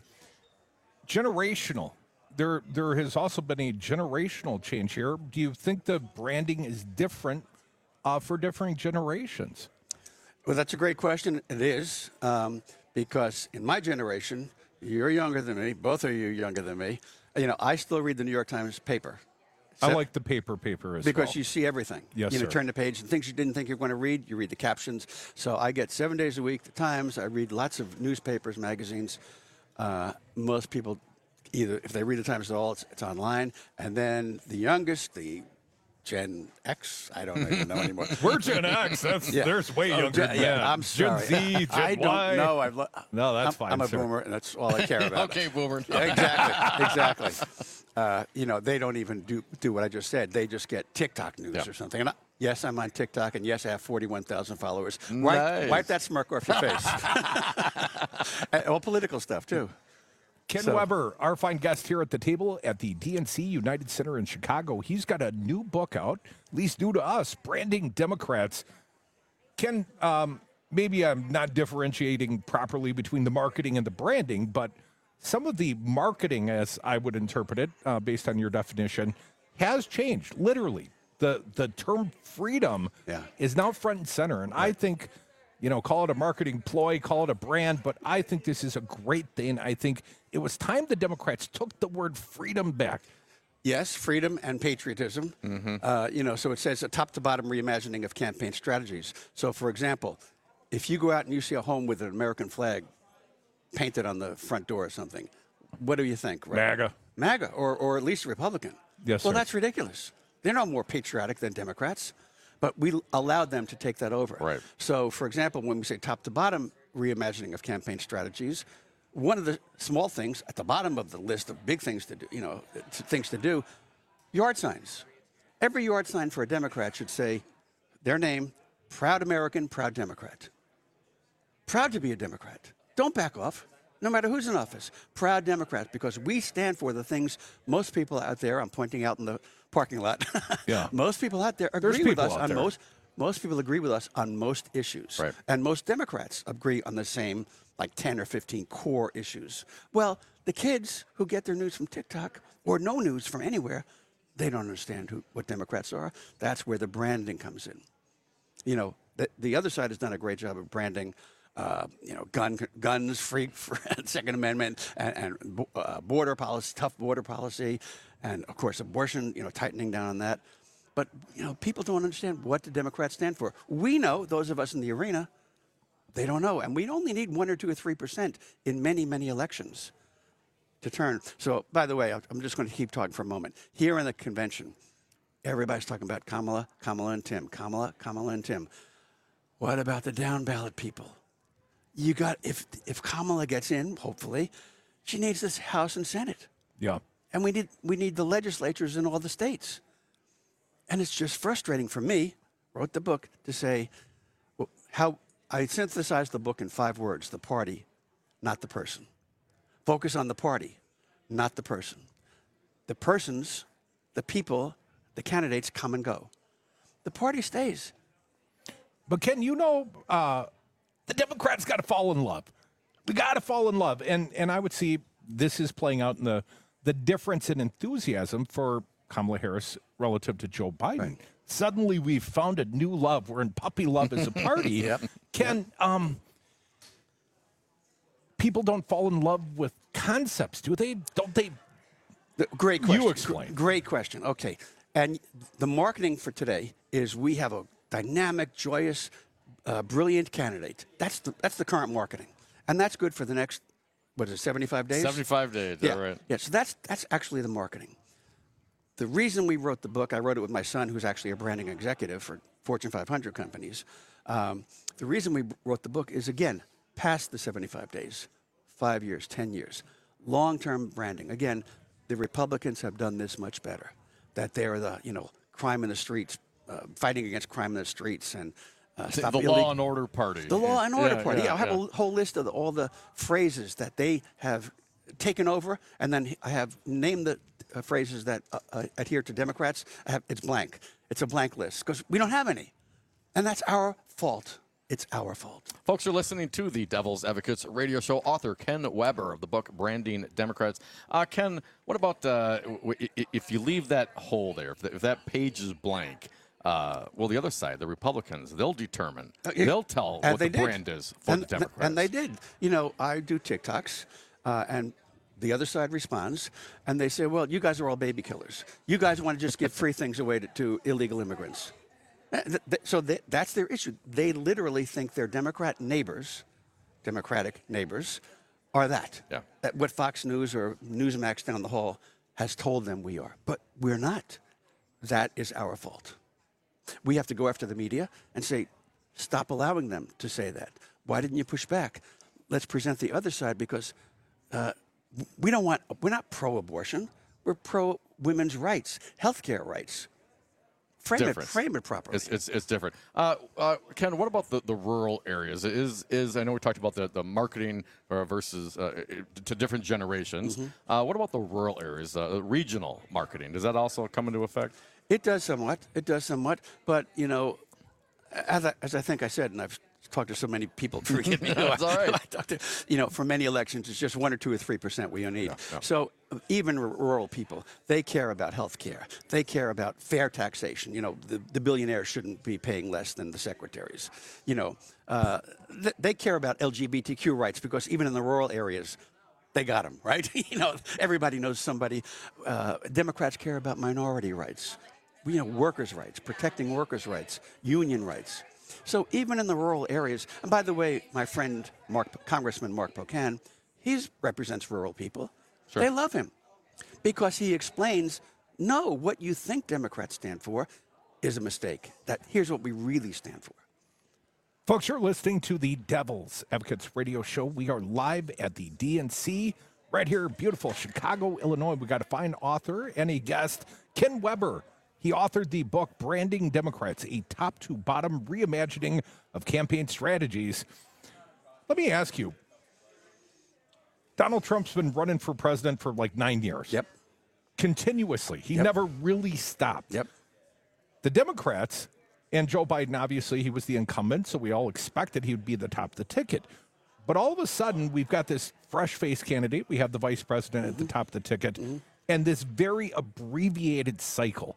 generational. There, there has also been a generational change here. Do you think the branding is different uh, for different generations? Well, that's a great question. It is, um, because in my generation, you're younger than me. Both of you are younger than me. You know, I still read the New York Times paper. I So- like the paper paper as because well. you see everything. Yes, you know, sir. turn the page and things you didn't think you were going to read, you read the captions. So I get seven days a week the Times. I read lots of newspapers, magazines. Uh, most people, either if they read the Times at all, it's, it's online. And then the youngest, the Gen X, I don't even know anymore. We're Gen X. That's there's way Oh, younger Gen- than yeah, that. I'm sorry. Gen Z, Gen I don't Y. know. I've lo- No, that's I'm, fine, I'm a sir. boomer, and that's all I care about. Okay, boomer. Yeah, exactly, exactly. Uh, you know, they don't even do do what I just said. They just get TikTok news Yeah. or something. And I, yes, I'm on TikTok, and yes, I have forty-one thousand followers. Nice. Wipe, wipe that smirk off your face. And all political stuff too. Ken So- Weber, our fine guest here at the table at the D N C United Center in Chicago. He's got a new book out, at least new to us, Branding Democrats. Ken, um, maybe I'm not differentiating properly between the marketing and the branding, but some of the marketing, as I would interpret it, uh, based on your definition, has changed, literally. The, the term freedom Yeah. is now front and center, and I think, you know, call it a marketing ploy, call it a brand, but I think this is a great thing. I think it was time the Democrats took the word freedom back. Yes, freedom and patriotism. Uh, you know, so it says a top-to-bottom reimagining of campaign strategies. So, for example, if you go out and you see a home with an American flag painted on the front door or something, what do you think? Right? MAGA. MAGA, or, or at least Republican. Yes, Well, sir. that's ridiculous. They're no more patriotic than Democrats, but we allowed them to take that over. Right. So, for example, when we say top-to-bottom reimagining of campaign strategies, one of the small things at the bottom of the list of big things to do, you know, t- things to do, yard signs. Every yard sign for a Democrat should say their name, Proud American, Proud Democrat. Proud to be a Democrat. Don't back off, no matter who's in office. Proud Democrats, because we stand for the things most people out there, I'm pointing out in the parking lot, Yeah. most people out there There's agree with people us out on there. most, most people agree with us on most issues. Right. And most Democrats agree on the same, like ten or fifteen core issues. Well, the kids who get their news from TikTok or no news from anywhere, they don't understand who, what Democrats are. That's where the branding comes in. You know, the, the other side has done a great job of branding, uh, you know, gun, guns, free, for Second Amendment, and, and uh, border policy, tough border policy, and of course abortion, you know, tightening down on that. But, you know, people don't understand what the Democrats stand for. We know, those of us in the arena, they don't know. And we only need one or two or three percent in many, many elections to turn. So, by the way, I'm just going to keep talking for a moment. Here in the convention, everybody's talking about Kamala, Kamala and Tim, Kamala, Kamala and Tim. What about the down ballot people? You got if if Kamala gets in, hopefully, she needs this House and Senate. Yeah. And we need we need the legislatures in all the states. And it's just frustrating for me, wrote the book, to say well, how I synthesized the book in five words: the party, not the person. Focus on the party, not the person. The persons, the people, the candidates come and go. The party stays. But Ken, you know, uh, the Democrats got to fall in love. We got to fall in love. And and I would see this is playing out in the, the difference in enthusiasm for Kamala Harris relative to Joe Biden. Right. Suddenly we've found a new love. We're in puppy love as a party. Yep. Ken, yep. Um, people don't fall in love with concepts, do they? Don't they? The, great question. You explain. Great question. Okay. And the marketing for today is we have a dynamic, joyous, uh, brilliant candidate. That's the that's the current marketing, and that's good for the next, what is it, seventy-five days? seventy-five days. Yeah, right. Yeah. So that's that's actually the marketing. The reason we wrote the book, I wrote it with my son, who's actually a branding executive for Fortune five hundred companies. Um, the reason we wrote the book is, again, past the seventy-five days, five years, ten years, long-term branding. Again, the Republicans have done this much better. That they are the, you know, crime in the streets, uh, fighting against crime in the streets, and uh, the, stop the illegal- law and order party. The law and order Yeah, party. yeah, Yeah, I have yeah. a whole list of the, all the phrases that they have taken over, and then I have named the uh, phrases that uh, uh, adhere to Democrats. I have, it's blank. It's a blank list because we don't have any, and that's our fault. It's our fault. Folks are listening to the Devil's Advocates radio show. Author Ken Weber of the book Branding Democrats. Uh, Ken, what about uh, w- i- if you leave that hole there, if, the, if that page is blank, uh, well, the other side, the Republicans, they'll determine. Uh, it- they'll tell and what they the did. brand is for and, the Democrats. And they did. You know, I do TikToks, uh, and the other side responds, and they say, well, you guys are all baby killers. You guys want to just give free things away to, to illegal immigrants. Uh, th- th- So they, that's their issue. They literally think their Democrat neighbors, Democratic neighbors, are that. Yeah. That what Fox News or Newsmax down the hall has told them we are. But we're not. That is our fault. We have to go after the media and say, stop allowing them to say that. Why didn't you push back? Let's present the other side because uh, we don't want, we're not pro-abortion. We're pro-women's rights, healthcare rights. Frame it, Different. frame it properly. It's, it's, it's different. Uh, uh, Ken, what about the, the rural areas? Is is I know we talked about the, the marketing uh, versus uh, to different generations. Mm-hmm. Uh, what about the rural areas, uh, regional marketing? Does that also come into effect? It does somewhat. It does somewhat. But, you know, as I, as I think I said, and I've talked to so many people, forgive me. That's all right. I talked to, you know, for many elections, it's just one or two or three percent we need. Yeah, yeah. So even r- rural people, they care about health care. They care about fair taxation. You know, the, the billionaires shouldn't be paying less than the secretaries. You know, uh, th- they care about L G B T Q rights because even in the rural areas, they got them, right? You know, everybody knows somebody. Uh, Democrats care about minority rights. You know, workers' rights, protecting workers' rights, union rights. So even in the rural areas, and by the way, my friend Mark, Congressman Mark Pocan, he represents rural people. Sure. They love him because he explains, no, what you think Democrats stand for is a mistake. That here's what we really stand for. Folks, you're listening to the Devil's Advocates radio show. We are live at the D N C right here in beautiful Chicago, Illinois. We got a fine author and a guest, Ken Weber. He authored the book Branding Democrats, a top-to-bottom reimagining of campaign strategies. Let me ask you, Donald Trump's been running for president for like nine years. Yep. Continuously. He Yep. never really stopped. Yep. The Democrats, and Joe Biden, obviously, he was the incumbent, so we all expected he would be the top of the ticket. But all of a sudden, we've got this fresh-faced candidate. We have the vice president mm-hmm. at the top of the ticket, mm-hmm. and this very abbreviated cycle.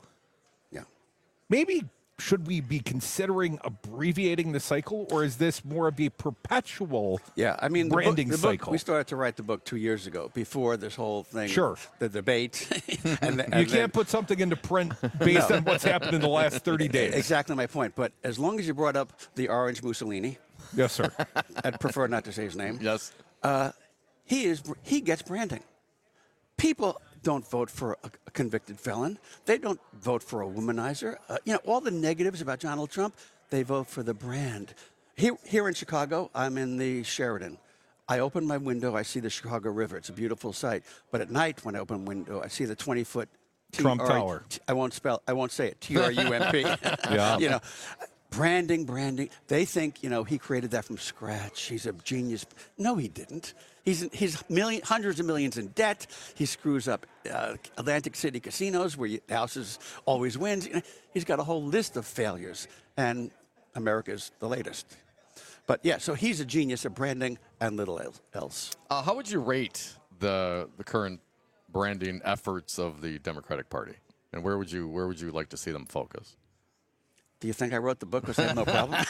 Maybe should we be considering abbreviating the cycle, or is this more of a perpetual yeah, I mean, branding the book, the cycle? Book, we started to write the book two years ago, before this whole thing, sure. the debate. and the, and you can't then, put something into print based no. on what's happened in the last thirty days. Exactly my point. But as long as you brought up the orange Mussolini. Yes, sir. I'd prefer not to say his name. Yes. Uh, he is. He gets branding. People don't vote for a, a convicted felon. They don't vote for a womanizer. Uh, you know, all the negatives about Donald Trump, they vote for the brand. Here, here in Chicago, I'm in the Sheraton. I open my window, I see the Chicago River. It's a beautiful sight. But at night, when I open the window, I see the twenty-foot Trump Tower. I won't spell. I won't say it. T R U M P. Yeah. You know, branding, branding. They think, you know, he created that from scratch. He's a genius. No, he didn't. He's he's million, hundreds of millions in debt. He screws up uh, Atlantic City casinos where you, houses always wins. You know, he's got a whole list of failures, and America's the latest. But yeah, so he's a genius at branding and little else. Uh, how would you rate the the current branding efforts of the Democratic Party, and where would you where would you like to see them focus? Do you think I wrote the book because I have no problem?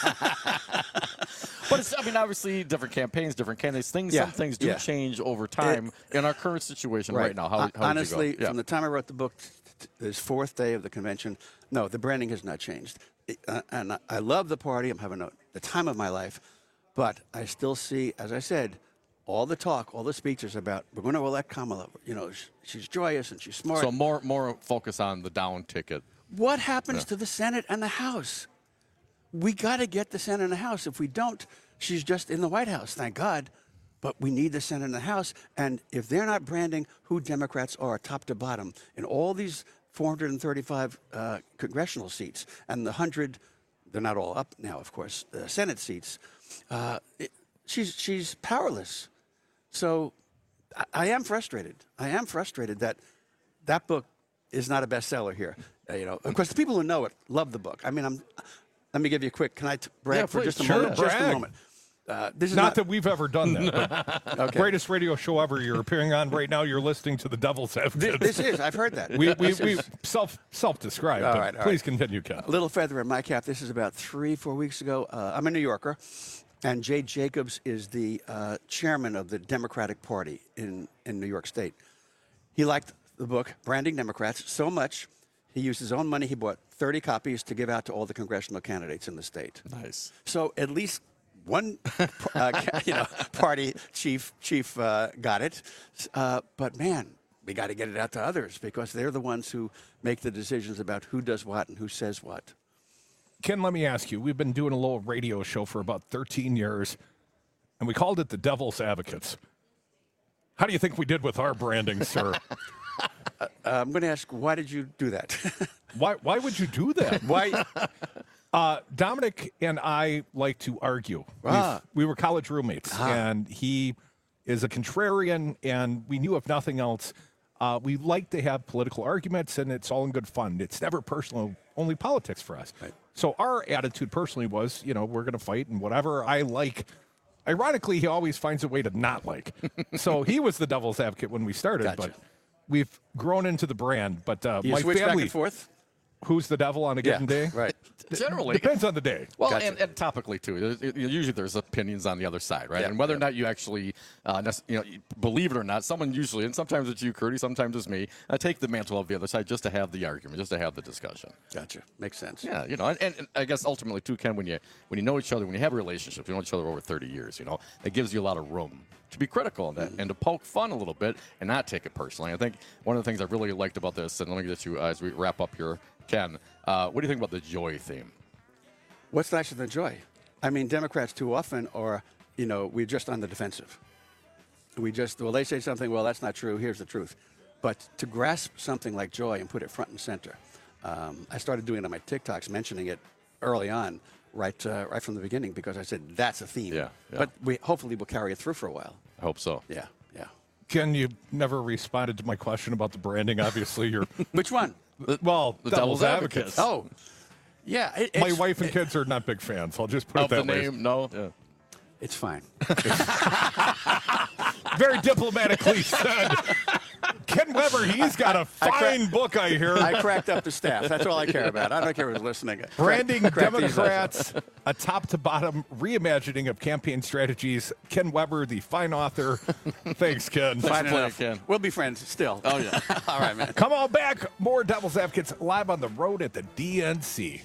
But it's, I mean, obviously, different campaigns, different candidates. Things, Yeah, some things do yeah. change over time. It- in our current situation right, now, how, how would honestly, you go? Yeah. from the time I wrote the book, t- t- this fourth day of the convention, no, the branding has not changed. It- uh, and I, I love the party. I'm having a, the time of my life, but I still see, as I said, all the talk, all the speeches about we're going to elect Kamala. You know, sh- she's joyous and she's smart. So more more focus on the down ticket. What happens Yeah. to the Senate and the House? We got to get the Senate and the House. If we don't, she's just in the White House, thank God. But we need the Senate and the House. And if they're not branding who Democrats are top to bottom in all these four hundred thirty-five uh, congressional seats and the one hundred, they're not all up now, of course, uh, Senate seats, uh, it, she's, she's powerless. So I, I am frustrated. I am frustrated that that book is not a bestseller here. Uh, you know, of course, the people who know it love the book. I mean, I'm. Let me give you a quick. Can I t- brag Yeah, for please. just a Sure, moment? Just a brag. moment. Uh, this is not, not, that we've ever done that. But Okay. Greatest radio show ever. You're appearing on right now. You're listening to the Devil's Advocate. This is. I've heard that. We we, This we is- self self described. All right, all Please right. continue, Ken. A little feather in my cap. This is about three, four weeks ago. Uh, I'm a New Yorker, and Jay Jacobs is the uh, chairman of the Democratic Party in, in New York State. He liked the book, Branding Democrats, so much, he used his own money. He bought thirty copies to give out to all the congressional candidates in the state. Nice. So at least one uh, ca- you know, party chief chief uh, got it. Uh, but, man, we got to get it out to others because they're the ones who make the decisions about who does what and who says what. Ken, let me ask you. We've been doing a little radio show for about thirteen years, and we called it the Devil's Advocates. How do you think we did with our branding, sir? Uh, I'm going to ask, why did you do that? why Why would you do that? Why? Uh, Dominic and I like to argue. Ah. We've- We were college roommates, Ah. and he is a contrarian, and we knew, if nothing else, uh, we like to have political arguments, and it's all in good fun. It's never personal, only politics for us. So our attitude personally was, you know, we're going to fight, and whatever I like. Ironically, he always finds a way to not like. So he was the devil's advocate when we started, Gotcha. but we've grown into the brand. But uh, Do you my switch back family, and forth? who's the devil on a given Yeah, day? right. Generally. Depends on the day. Well, Gotcha. and, and topically too. It- it- Usually, there's opinions on the other side, right? Yeah, and whether yeah. or not you actually, uh, nec- you know, believe it or not, someone usually, and sometimes it's you, Curdy, sometimes it's me, uh, take the mantle of the other side just to have the argument, just to have the discussion. Gotcha. Makes sense. Yeah, you know, and, and I guess ultimately too, Ken, when you when you know each other, when you have a relationship, you know each other over thirty years, you know, it gives you a lot of room to be critical of that and to poke fun a little bit and not take it personally. I think one of the things I really liked about this, and let me get you uh, as we wrap up here, Ken, uh, what do you think about the joy theme? What's nicer than joy? I mean, Democrats too often are, you know, we're just on the defensive. We just, well, they say something, well, that's not true, here's the truth. But to grasp something like joy and put it front and center, um, I started doing it on my TikToks, mentioning it early on, right uh, right from the beginning, because I said that's a theme. Yeah, yeah. But we hopefully we'll carry it through for a while. I hope so. Yeah, yeah. Ken, you never responded to my question about the branding. Obviously, you're Which one? well, The devil's, devil's advocates. advocates. Oh, yeah. It, My it's- wife and kids are not big fans. I'll just put Of it the that way. name, no. Yeah. It's fine. Very diplomatically said. Ken Weber, he's got a I cra- fine book, I hear. I cracked up the staff. That's all I care about. I don't care who's listening. Branding Crack- crack these Democrats, a top to bottom reimagining of campaign strategies. Ken Weber, the fine author. Thanks, Ken. Fine play, enough. Ken. We'll be friends still. Oh, yeah. All right, man. Come on back. More Devil's Advocates live on the road at the D N C.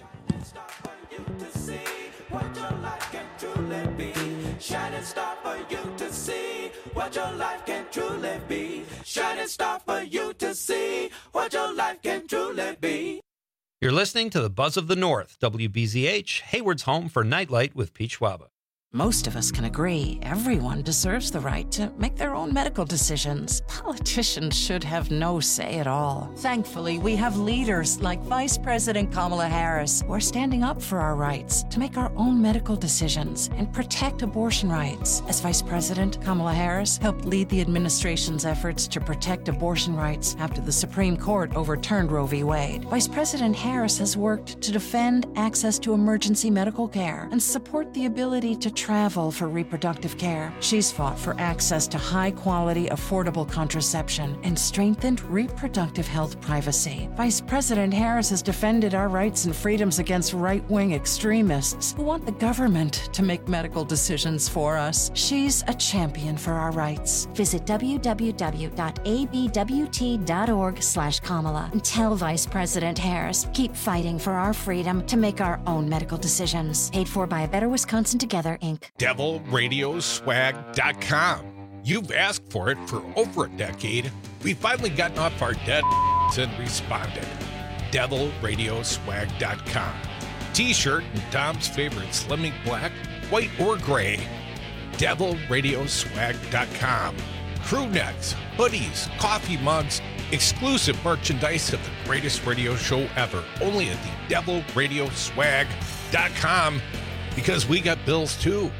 Shining star for you to see what your life can truly be. Shining star for you to see what your life can truly be. You're listening to the Buzz of the North, W B Z H, Hayward's home for Nightlight with Pete Schwaba. Most of us can agree everyone deserves the right to make their own medical decisions. Politicians should have no say at all. Thankfully, we have leaders like Vice President Kamala Harris who are standing up for our rights to make our own medical decisions and protect abortion rights. As Vice President, Kamala Harris helped lead the administration's efforts to protect abortion rights after the Supreme Court overturned Roe v. Wade. Vice President Harris has worked to defend access to emergency medical care and support the ability to travel for reproductive care. She's fought for access to high-quality, affordable contraception and strengthened reproductive health privacy. Vice President Harris has defended our rights and freedoms against right-wing extremists who want the government to make medical decisions for us. She's a champion for our rights. Visit w w w dot a b w t dot org slash Kamala and tell Vice President Harris, keep fighting for our freedom to make our own medical decisions. Paid for by A Better Wisconsin Together, Incorporated. devil radio swag dot com. You've asked for it for over a decade. We've finally gotten off our dead and responded. devil radio swag dot com. T-shirt and Tom's favorite slimming black, white, or gray. devil radio swag dot com. Crew necks, hoodies, coffee mugs, exclusive merchandise of the greatest radio show ever. Only at the devil radio swag dot com. Because we got bills too.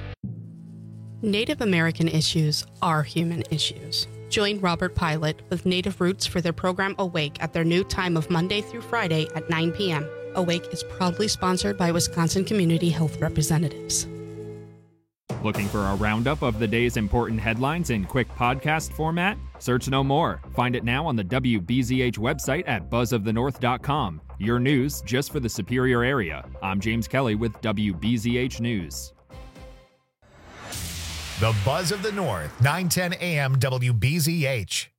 Native American issues are human issues. Join Robert Pilot with Native Roots for their program Awake at their new time of Monday through Friday at nine p.m. Awake is proudly sponsored by Wisconsin Community Health Representatives. Looking for a roundup of the day's important headlines in quick podcast format? Search no more. Find it now on the W B Z H website at buzz of the north dot com. Your news just for the Superior area. I'm James Kelly with W B Z H News. The Buzz of the North, nine ten a.m. W B Z H.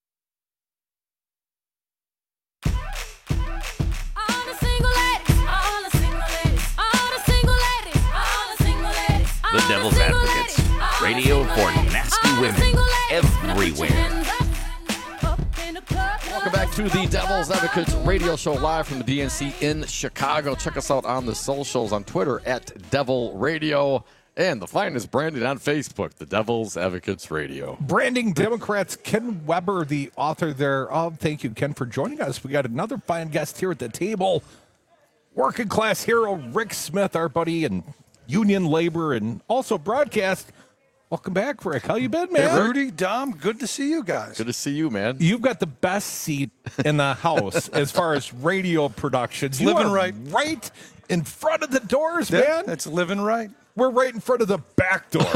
The Devil's Advocates. Radio for nasty women everywhere. Welcome back to the Devil's Advocates radio show live from the D N C in Chicago. Check us out on the socials on Twitter at Devil Radio. And the finest branded on Facebook, the Devil's Advocates Radio. Branding Democrats, Ken Weber, the author thereof. Thank you, Ken, for joining us. We got another fine guest here at the table. Working class hero Rick Smith, our buddy, and union labor, and also broadcast. Welcome back, Rick. How you been, man? Hey, Rudy, Dom, good to see you guys. Good to see you, man. You've got the best seat in the house as far as radio productions. You living are right. right in front of the doors, Yeah, man. That's living right. We're right in front of the back door.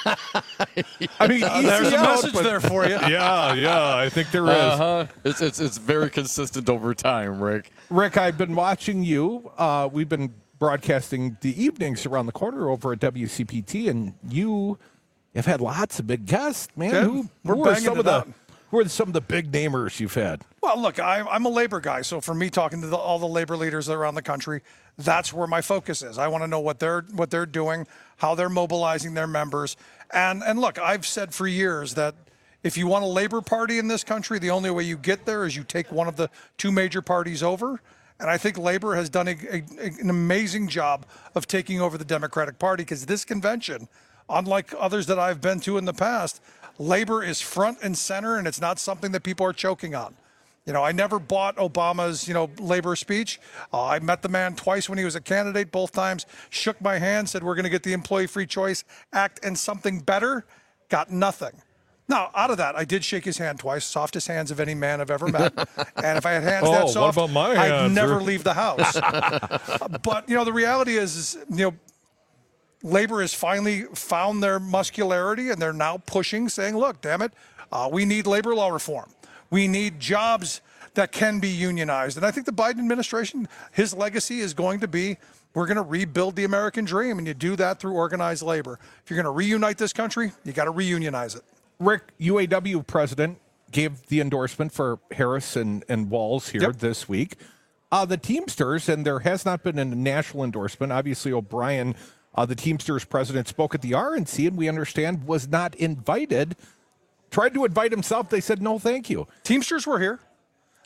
I mean, Uh, there's a out, message but- there for you. Yeah, yeah, I think there is. Uh-huh. It's, it's, it's very consistent over time, Rick. Rick, I've been watching you. Uh, we've been broadcasting the evenings around the corner over at W C P T, and you have had lots of big guests, man. Yeah, who we're who are banging some it of the out. who are some of the big namers you've had? Well, look, I, I'm a labor guy, so for me, talking to the, all the labor leaders around the country, that's where my focus is. I want to know what they're what they're doing, how they're mobilizing their members, and and look, I've said for years that if you want a labor party in this country, the only way you get there is you take one of the two major parties over. And I think labor has done a, a, an amazing job of taking over the Democratic Party, because this convention, unlike others that I've been to in the past, labor is front and center, and it's not something that people are choking on. You know, I never bought Obama's, you know, labor speech. Uh, I met the man twice when he was a candidate, both times, shook my hand, said, we're going to get the Employee Free Choice Act and something better. Got nothing. Now, out of that, I did shake his hand twice, softest hands of any man I've ever met. And if I had hands Oh, that what soft, about my I'd hands? never leave the house. But, you know, the reality is, is, you know, labor has finally found their muscularity, and they're now pushing, saying, look, damn it, uh, we need labor law reform. We need jobs that can be unionized. And I think the Biden administration, his legacy is going to be, we're going to rebuild the American dream, and you do that through organized labor. If you're going to reunite this country, you got to reunionize it. Rick, U A W president, gave the endorsement for Harris and, and Walz here Yep. this week. Uh, the Teamsters, and there has not been a national endorsement. Obviously, O'Brien, uh, the Teamsters president, spoke at the R N C, and we understand was not invited. Tried to invite himself. They said, no, thank you. Teamsters were here.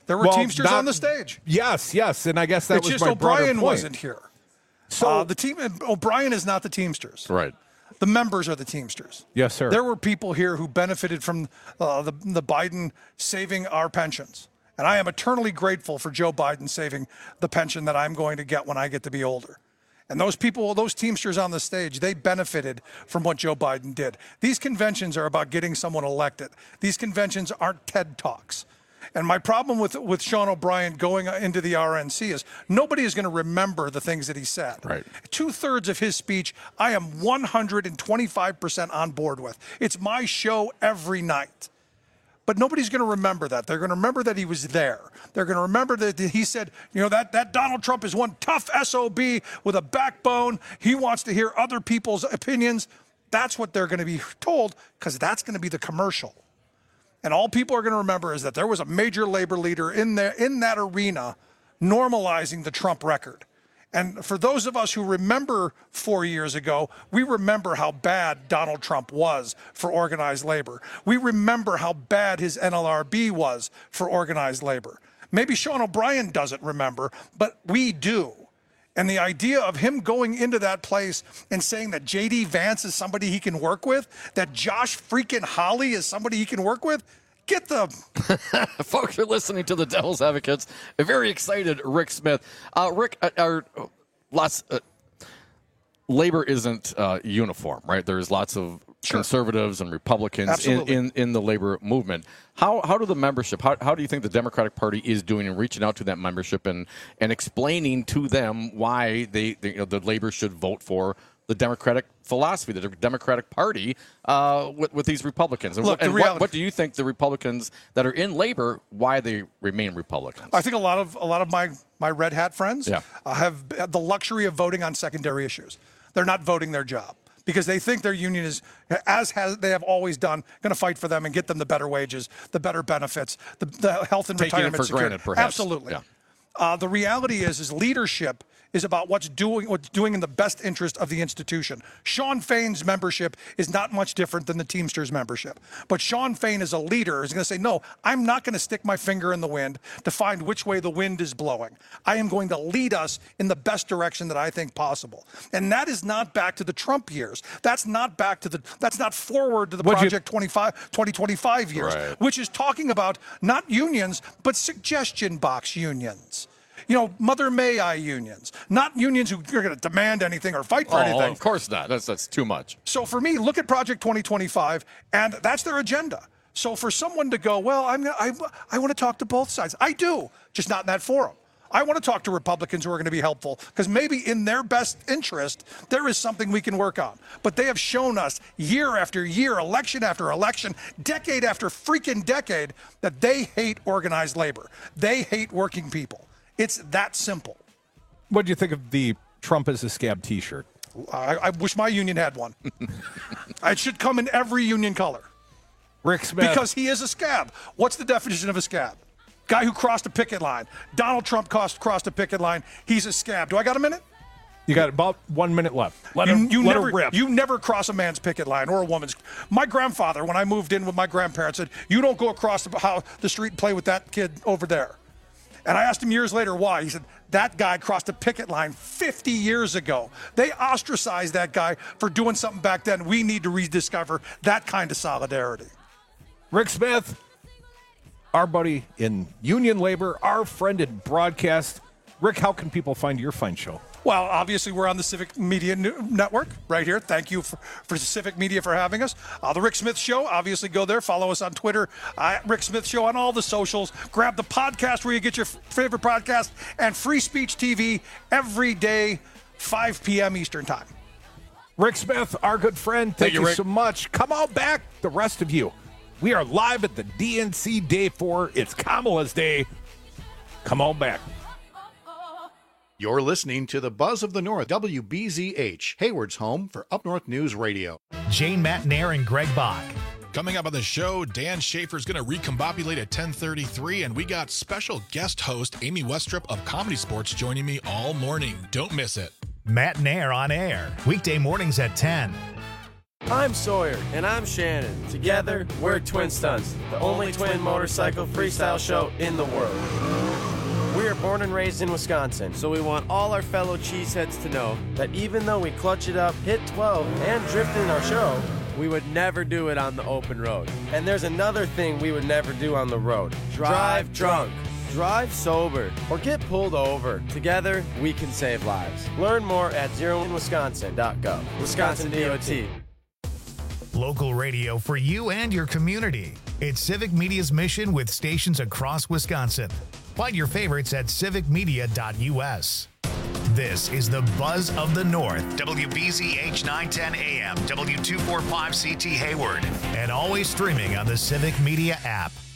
There were Well, Teamsters not- on the stage. Yes, yes, and I guess that it's was just my broader O'Brien point. wasn't here. So uh, the team O'Brien is not the Teamsters. Right. The members are the Teamsters. Yes, sir. There were people here who benefited from uh, the, the Biden saving our pensions. And I am eternally grateful for Joe Biden saving the pension that I'm going to get when I get to be older. And those people, those Teamsters on the stage, they benefited from what Joe Biden did. These conventions are about getting someone elected. These conventions aren't TED Talks. And my problem with with Sean O'Brien going into the R N C is nobody is going to remember the things that he said. Right. Two-thirds of his speech, I am one hundred twenty-five percent on board with. It's my show every night. But nobody's going to remember that. They're going to remember that he was there. They're going to remember that he said, you know, that, that Donald Trump is one tough S O B with a backbone. He wants to hear other people's opinions. That's what they're going to be told, because that's going to be the commercial. And all people are going to remember is that there was a major labor leader in there in that arena normalizing the Trump record. And for those of us who remember four years ago, we remember how bad Donald Trump was for organized labor. We remember how bad his N L R B was for organized labor. Maybe Sean O'Brien doesn't remember, but we do. And the idea of him going into that place and saying that J D Vance is somebody he can work with, that Josh freaking Hawley is somebody he can work with, get the... Folks are listening to the Devil's Advocates. A very excited Rick Smith. Uh, Rick, uh, are lots... Uh, labor isn't uh, uniform, right? There's lots of sure. conservatives and Republicans in, in, in the labor movement. How how do the membership, how, how do you think the Democratic Party is doing in reaching out to that membership and, and explaining to them why they, they you know, the labor should vote for the Democratic philosophy, the Democratic Party uh, with, with these Republicans? And, Look, and reality, what, what do you think the Republicans that are in labor, why they remain Republicans? I think a lot of a lot of my, my red hat friends yeah. uh, have the luxury of voting on secondary issues. They're not voting their job, because they think their union is, as has they have always done, going to fight for them and get them the better wages, the better benefits, the, the health and Taking retirement it for security. granted, perhaps. Absolutely. Yeah. Uh, the reality is, is leadership is about what's doing what's doing in the best interest of the institution. Sean Fain's membership is not much different than the Teamsters membership. But Sean Fain as a leader is going to say, no, I'm not going to stick my finger in the wind to find which way the wind is blowing. I am going to lead us in the best direction that I think possible. And that is not back to the Trump years. That's not back to the, that's not forward to the What'd Project twenty-five, twenty twenty-five years, Right. which is talking about not unions, but suggestion box unions. You know, Mother May I unions, not unions who are going to demand anything or fight for Oh, anything. of course not. That's that's too much. So for me, look at Project twenty twenty-five, and that's their agenda. So for someone to go, well, I'm gonna, I, I want to talk to both sides. I do, just not in that forum. I want to talk to Republicans who are going to be helpful, because maybe in their best interest, there is something we can work on. But they have shown us year after year, election after election, decade after freaking decade, that they hate organized labor. They hate working people. It's that simple. What do you think of the Trump is a scab T-shirt? I, I wish my union had one. It should come in every union color. Rick Smith. Because he is a scab. What's the definition of a scab? Guy who crossed a picket line. Donald Trump crossed, crossed a picket line. He's a scab. Do I got a minute? You got about one minute left. Let you, him, you let never, him rip. You never cross a man's picket line or a woman's. My grandfather, when I moved in with my grandparents, said, you don't go across the, how, the street and play with that kid over there. And I asked him years later why. He said, that guy crossed a picket line fifty years ago. They ostracized that guy for doing something back then. We need to rediscover that kind of solidarity. Rick Smith, our buddy in union labor, our friend in broadcast. Rick, how can people find your fine show? Well, obviously, we're on the Civic Media Network right here. Thank you for, for Civic Media for having us. Uh, the Rick Smith Show, obviously, go there. Follow us on Twitter, uh, Rick Smith Show on all the socials. Grab the podcast where you get your f- favorite podcast, and Free Speech T V every day, five p.m. Eastern Time. Rick Smith, our good friend, thank, Thank you, you Rick. so much. Come on back, the rest of you. We are live at the D N C Day four. It's Kamala's Day. Come on back. You're listening to the Buzz of the North, W B Z H, Hayward's home for Up North News Radio. Jane Matnair and Greg Bach. Coming up on the show, Dan Schaefer's going to recombobulate at ten thirty-three, and we got special guest host Amy Westrup of Comedy Sports joining me all morning. Don't miss it. Matnair on air, weekday mornings at ten. I'm Sawyer. And I'm Shannon. Together, we're Twin Stunts, the only twin motorcycle freestyle show in the world. We are born and raised in Wisconsin, so we want all our fellow cheeseheads to know that even though we clutch it up, hit twelve, and drift in our show, we would never do it on the open road. And there's another thing we would never do on the road. Drive drunk. Drive sober or get pulled over. Together, we can save lives. Learn more at zero in wisconsin dot gov. Wisconsin D O T. Local radio for you and your community. It's Civic Media's mission with stations across Wisconsin. Find your favorites at civic media dot U S. This is the Buzz of the North, W B Z H nine ten A M, W two forty-five C T Hayward, and always streaming on the Civic Media app.